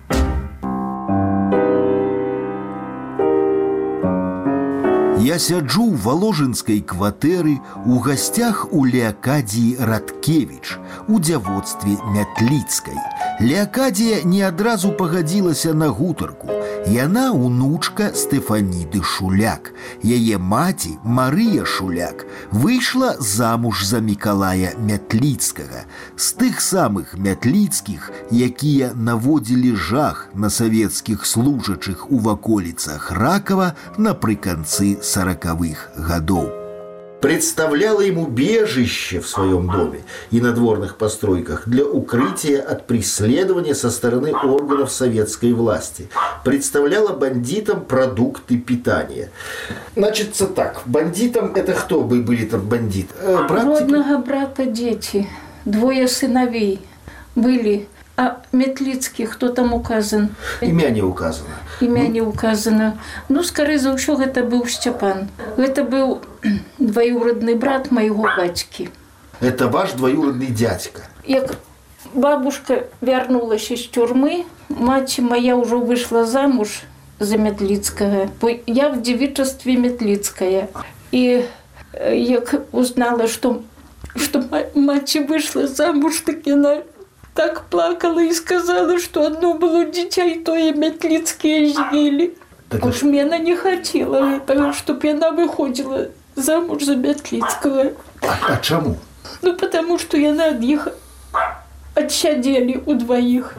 Я сяджу ў валожынскай кватэры у гасцях у Леакадіі Радкевіч, у дзявоцтве Мятліцкай. Леакадія не адразу пагадзілася на гутарку. Яна унучка Стэфаніды Шуляк. Яе маці, Марыя Шуляк, выйшла замуж за Мікалая Мятліцкага. З тых самых Мятліцкіх, якія наводзілі жах на савецкіх служачых у ваколіцах Ракава напрыканцы сороковых годов. Представляла ему убежище в своем доме и надворных постройках для укрытия от преследования со стороны органов советской власти. Представляла бандитам продукты питания. Значит, так, бандитам это кто бы были там бандиты? Брат, родного брата дети, двое сыновей были. А Мятліцкі, хто там указан? Імя не указано. Імя не указано. Ну, скорее за ўсё, гэта быў Сцяпан. Гэта быў двоюродный брат майго бацькі. Это ваш двоюродный дядька? Як Бабушка вернулась из тюрьмы, мать моя уже вышла замуж за Метлицкого. Я в девичестве Метлицкая. И я узнала, что, что мать вышла замуж, так она так плакала и сказала, что одно было дитя, и то и Метлицкие жили. Уж мне она не хотела этого, чтобы она выходила замуж за Метлицкого. А, а чему? Ну, потому что я на них отсядели у двоих.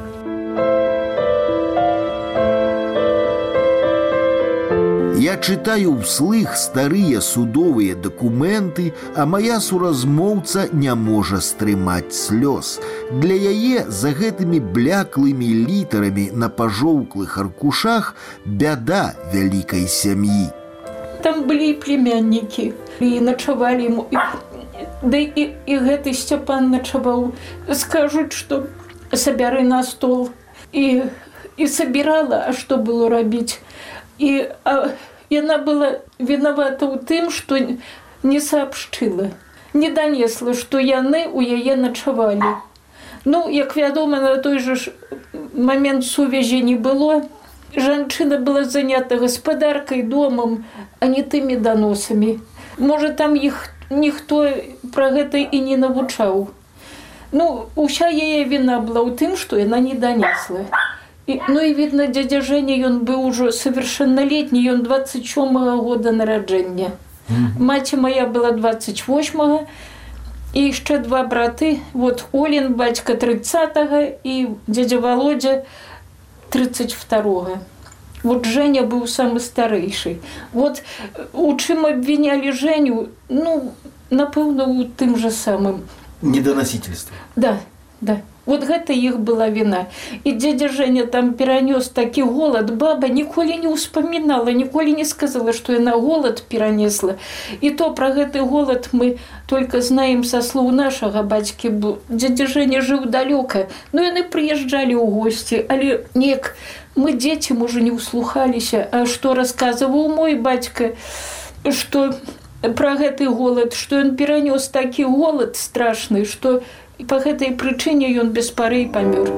Я читаю ўслых старыя судовыя дакументы, а моя суразмоўца не можа стрымаць слёз. Для яе за гэтымі бляклымі літарамі на пажоўклых аркушах бяда вялікай сям'і. Там былі племяннікі, і начавалі ему. Да і, і гэты Сцяпан начаваў. Скажуць, што сабяры на стол. І, і сабірала, а што было рабіць. І а, яна была вінавата ў тым, што не саабшчыла, не данесла, што яны ў яе начавалі. Ну, як вядома, на той жа ж момент сувязі не было. Жанчына была занята гаспадаркай, домам, а не тымі даносамі. Можа, там іх ніхто пра гэта і не навучаў. Ну, уся яе віна была ў тым, што яна не данесла. И, ну и видно, дядя Женя, он был уже совершеннолетний, он двадцать сёмага года народжения. Mm-hmm. Мать моя была двадцать восьмага, и еще два браты. Вот Олин, батька тридцатого, и дядя Володя тридцать второго. Вот Женя был самый старейший. Вот у чым обвиняли Женю, ну, напевно, у тым же самым. Недоносительство. Да, да. Вот гэта іх была віна. І дядя Женя там перанёс такі голад. Баба ніколі не ўспамінала, ніколі не сказала, што яна голад перанесла. І то пра гэты голад мы только знаем са слоў нашага бацькі. Дядя Женя жыў далёка, но яны прыязджалі ў госці, але неяк мы дзеці, можа, не ўслухаліся. А што расказваў мой бацька, што пра гэты голад, што ён перанёс такі голад страшны, што и по этой причине он без пары и помер.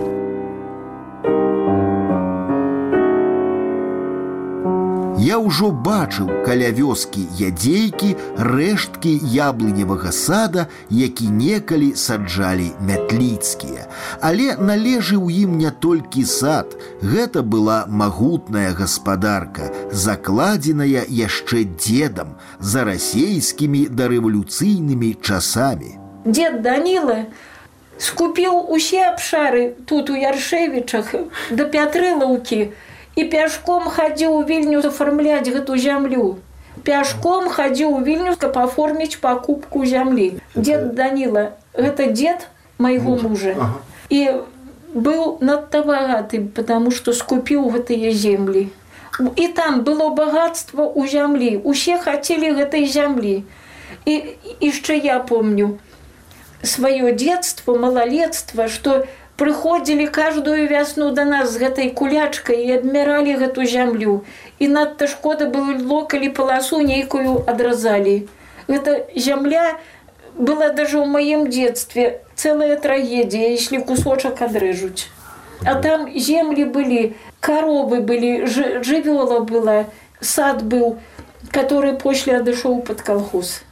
Я ўжо бачыў каля вёскі Ядзейкі рэшткі яблыневага сада, які некалі саджалі Мятліцкія. Але належыў ім не толькі сад. Гэта была магутная гаспадарка, закладзеная яшчэ дзедам, за расейскімі дарэвалюцыйнымі часамі. Дед Данила скупіў усе абшары тут у Яршевічах да Пятрылаўкі і пяшком хадзіў у Вільню аформляць гэту зямлю. Пяшком хадзіў у Вільню, каб аформіць пакупку зямлі. Дед Данила, гэта дед майго мужа. І быў надта багаты, потому што скупіў гэтыя землі. І там было багатство у зямлі. Усе хацелі гэтай зямлі. І яшчэ я помню свое детство, малолетство, что приходили каждую весну до нас с этой кулячкой и адмирали эту землю. И надто шкода было, коли полосу некую отрезали. Эта земля была даже в моем детстве целая трагедия, если кусочек отрежут. А там земли были, коровы были, живёла была, сад был, который после отошел под колхоз.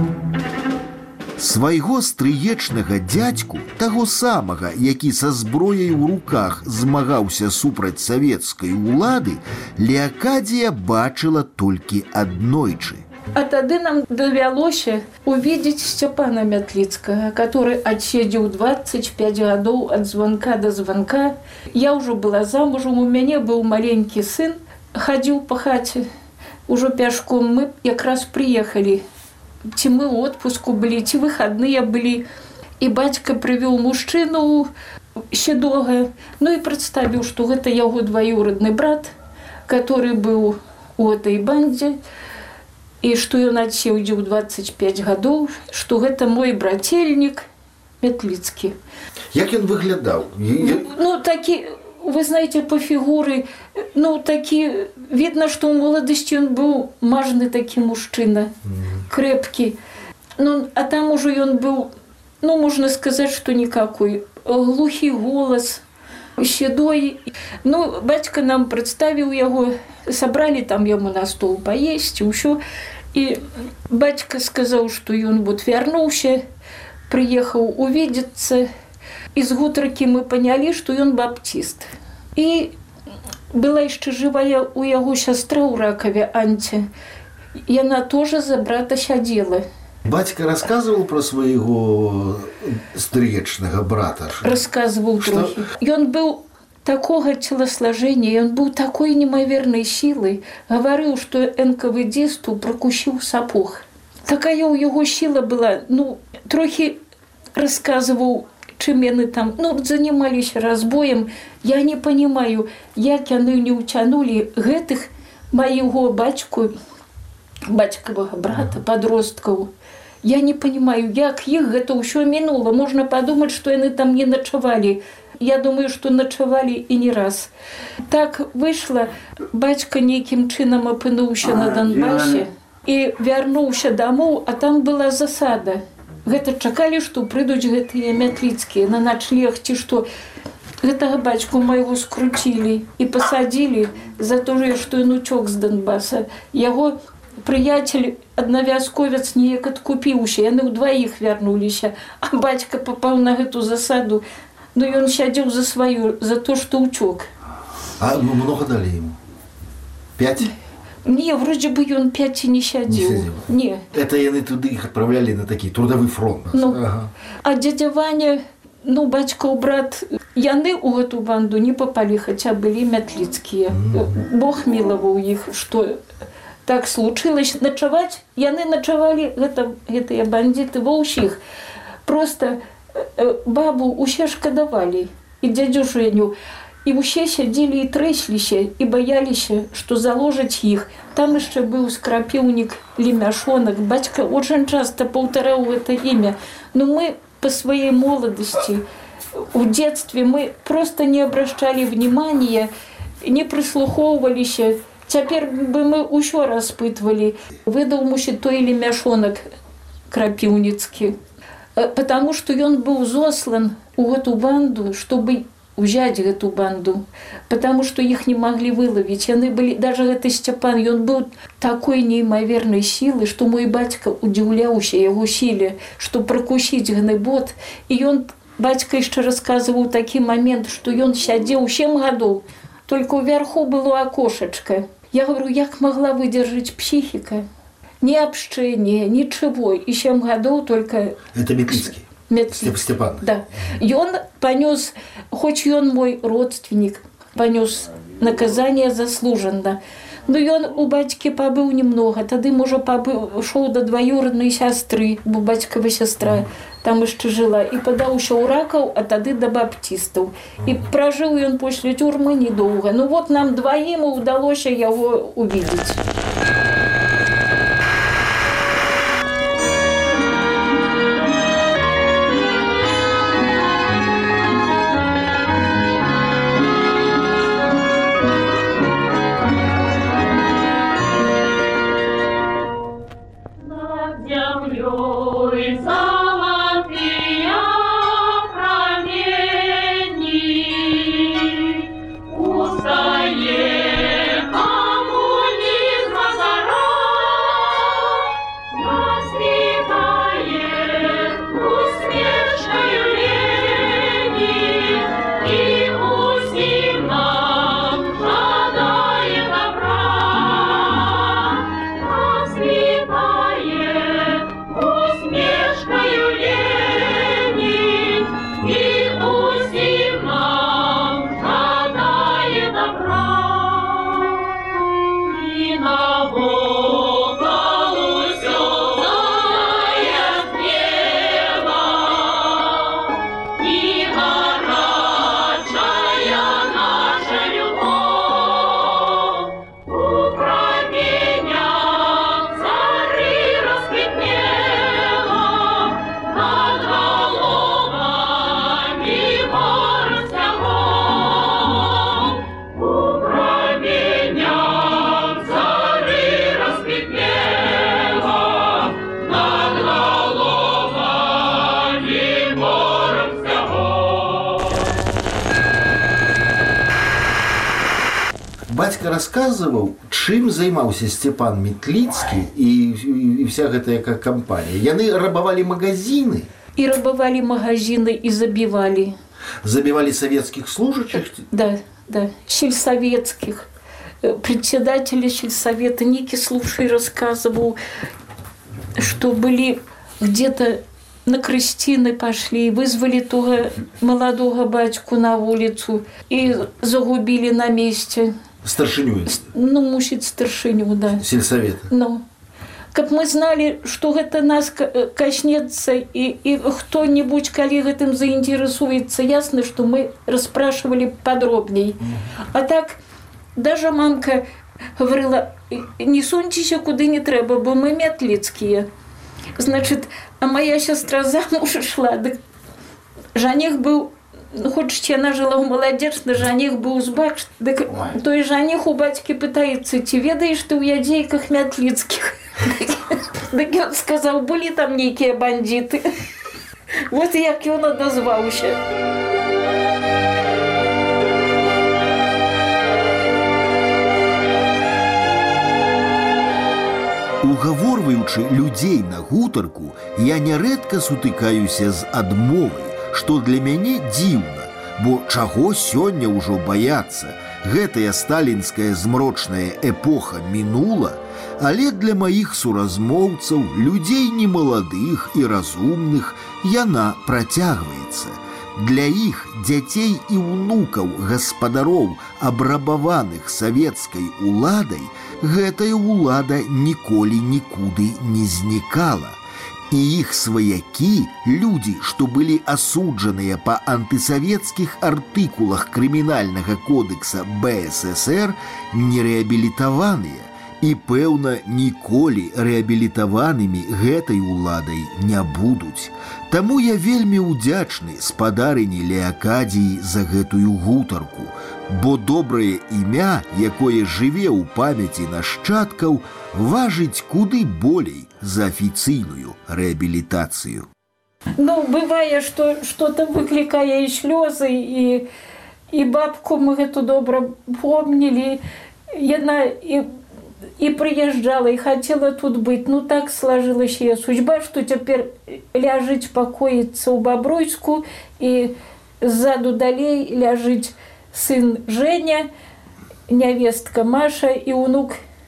Свайго стрыечнага дзядзьку, таго самага, які са зброяй у руках змагаўся супраць савецкай улады, Леакадія бачыла толькі аднойчы. А тады нам давялося увидеть Сцяпана Мятліцкага, который отсидел двадцать пять гадоў от звонка до звонка. Я уже была замужем, у мяне был маленький сын, ходил по хате, уже пешком. Мы как раз приехали. Ці мы ў отпуску былі, ці выходные былі. І бацька прывёў мужчыну седога, ну і прадставіў, што гэта яго двоюродны брат, который быў у этой бандзе, і што ён адсеўдзіў двадцать пять гадоў, што гэта мой брательнік Мятліцкі. Як ён выглядаў? Ну, такі, вы знаете, по фигуре, ну, такі, видно, что в молодости он был мажный такі мужчина, крепкий. Ну, а там уже он был, ну, можно сказать, что никакой. глухий голос, седой. Ну, бацька нам представіў яго, сабралі там яму на стол паесці, ўсё. І бацька сказаў, што ён вот вярнуўся, прыехаў увидеться. І з гутаркі мы панялі, што ён баптіст. І была яшчэ жывая у яго сястра ў Ракаве, Анця. Яна тоже за брата сядзела. Бацька рассказывал про своего стречного брата? Рассказывал трохи. Ён быў такого телосложения, ён быў такой немаверной силой, говорил, что эн ка вэ дисту прокусил сапог. Такая у яго сила была, ну, трохи рассказывал, чым яны там, ну, занимались разбоем. Я не понимаю, як яны не утянули гэтых моего бацьку, бацькавага брата, подросткаў. Я не понимаю, як іх гэта ўсё мінула. Можна падумаць, што яны там не начавалі. Я думаю, што начавалі і не раз. Так выйшла, бацька нейкім чынам апынуўся на Донбасе і вярнуўся дамоў, а там была засада. Гэта чакалі, што прыйдуць гэтыя мятліцкія на начлег, ці што гэтага бацьку майго скруцілі і пасадзілі за тое, што ён уцёк з Донбаса. Яго прыяцель, аднавязковец, неяк адкупіўся, яны ўдваіх вярнуліся, а бацька папаў на гэту засаду. Но ён сядзеў за сваю, за то, што ўцёк. А ну, много дали ему? Пять? Не, вроде бы он пять и не сядзеў. Не сядзеў? Не. Это яны туды их отправляли на такі трудовый фронт? Ну, ага. А дядя Ваня, ну, бацькаў брат, яны ў гэту банду не попали, хаця былі мятліцкія. Mm-hmm. Бог мілаваў іх, што так случилось. Начаваць, яны начавалі, гэта, гэтыя бандиты, ва ўсіх. Просто бабу усе шкадавалі, і дзядзю Женю. І ўсе сядзелі і трэсліся, і баяліся, што заложаць іх. Там яшчэ быў скрапіўнік Лемяшонак. Бацька очень часто паўтараў гэта імя. Но мы по своей молодости, в детстве, мы просто не обращали внимания, не прислухоўваліся. Цяпер бы мы ўсё распытвалі. Выдаў мусіць той Лемяшонак крапіўніцкі. Потому что ён быў зослан у гэту банду, чтобы взять эту банду, потому что их не могли выловить. Яны были, даже гэты Степан, ён был такой неимоверной силы, что мой бацька удивляўся яго силе, что прокусить гныбот. И он, бацька яшчэ рассказывал такі момент, что ён сядзеў семь гадоў, только вверху было окошечко. Я говорю, як могла выдержать психика? Ни общения, ничего. И семь годов только... Это Метлицкий? Метлицкий. Степан? Да. И он понес, хоть и он мой родственник, понес наказание заслуженно. Но и он у батьки побыл немного. Тады, может, побыл, шел до двоюродной сестры, бо батькова сестра там еще жила. И подался у Раков, а тады до баптистов. И прожил он после тюрьмы недолго. Ну вот нам двоим удалось его увидеть. Святая, бацька расказваў, чым займаўся Степан Метліцкі і, і вся гэтая кампанія. Яны рабавалі магазины. І рабавалі магазины і забівалі. Забивали советских служащих? Да, да, сельсоветских. Председатель сельсовета Ники Слушай рассказывал, что были где-то на крестины пошли, вызвали того молодого батьку на улицу и загубили на месте. Старшиню? Ну, мусить старшиню, да. Сельсовета? Ну. Как мы знали, что это нас коснется, и, и кто-нибудь, коллега, этим заинтересуется, ясно, что мы расспрашивали подробней. А так, даже мамка говорила, не суньтеся куда не треба, бо мы метлицкие. Значит, а моя сестра замуж шла, так жаних был, ну, хочешь, она жила в Молодежной, жаних был узбак, так то и жаних у батьки пытается, ты ведаешь, ты у ядейках метлицких. Так он сказал, были там некие бандиты. Вот як он назвался. Угаворваючы людзей на гутарку, я нярэдка сутыкаюся з адмовай, што для мяне дзіўна, бо чаго сёння ўжо баяцца? Гэтая сталінская змрочная эпоха мінула, але для маіх суразмоўцаў, людзей немаладых і разумных, яна працягваецца. Для іх, дзяцей і ўнукаў гаспадароў, абрабаваных савецкай уладай, гэтая ўлада ніколі нікуды не знікала. І іх сваякі, людзі, што былі асуджаныя па антысавецкіх артыкулах крымінальнага кодекса бэ эс эс эр, не рэабілітаваныя. І, пэўна, ніколі рэабілітаванымі гэтай уладай не будуць. Таму я вельмі ўдзячны спадарыні Леакадіі за гэтую гутарку, бо добрае імя, якое жыве ў памяці нашчадкаў, важыць куды болей за афіцыйную рэабілітацыю. Ну, бывае, што што-то выклікае і слёзы, і, і бабку мы гэту добра помнілі. Яна і и приезжала, и хотела тут быть. Ну, так сложилась ее судьба, что теперь ляжить покоиться у Бобруйску, и сзаду далей ляжить сын Женя, невестка Маша и унук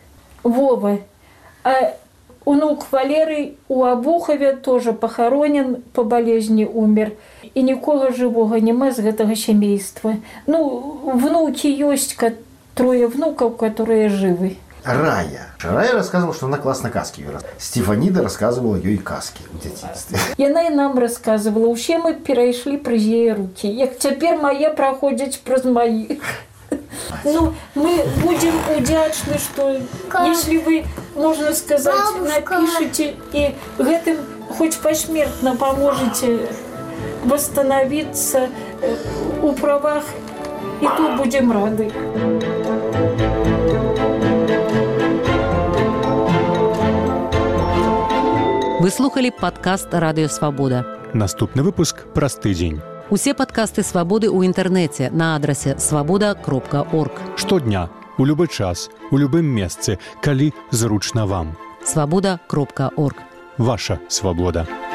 Вова. А унук Валерий у Обухове тоже похоронен, по болезни умер. И никого живого нема з гэтага семейства. Ну, внуки есть, трое внуков, которые живы. Рая. Рая рассказывала, что она классно каски ее рассказывала. Стефанида рассказывала ей каски в детстве. Яна и нам рассказывала. Усе мы перешли през ее руки. Як теперь мои проходят през мои. Ну, мы будем удячны, что если вы, можно сказать, напишите и гэтым хоть посмертно поможете восстановиться у правах, и то будем рады. Вы слухали падкаст Радыё Свабода. Наступны выпуск праз тыдзень. Усе падкасты Свабоды ў інтэрнэце на адрасе свабода кропка орг. Штодня, у любы час, у любым месцы, калі зручна вам. свабода кропка орг. Ваша свабода.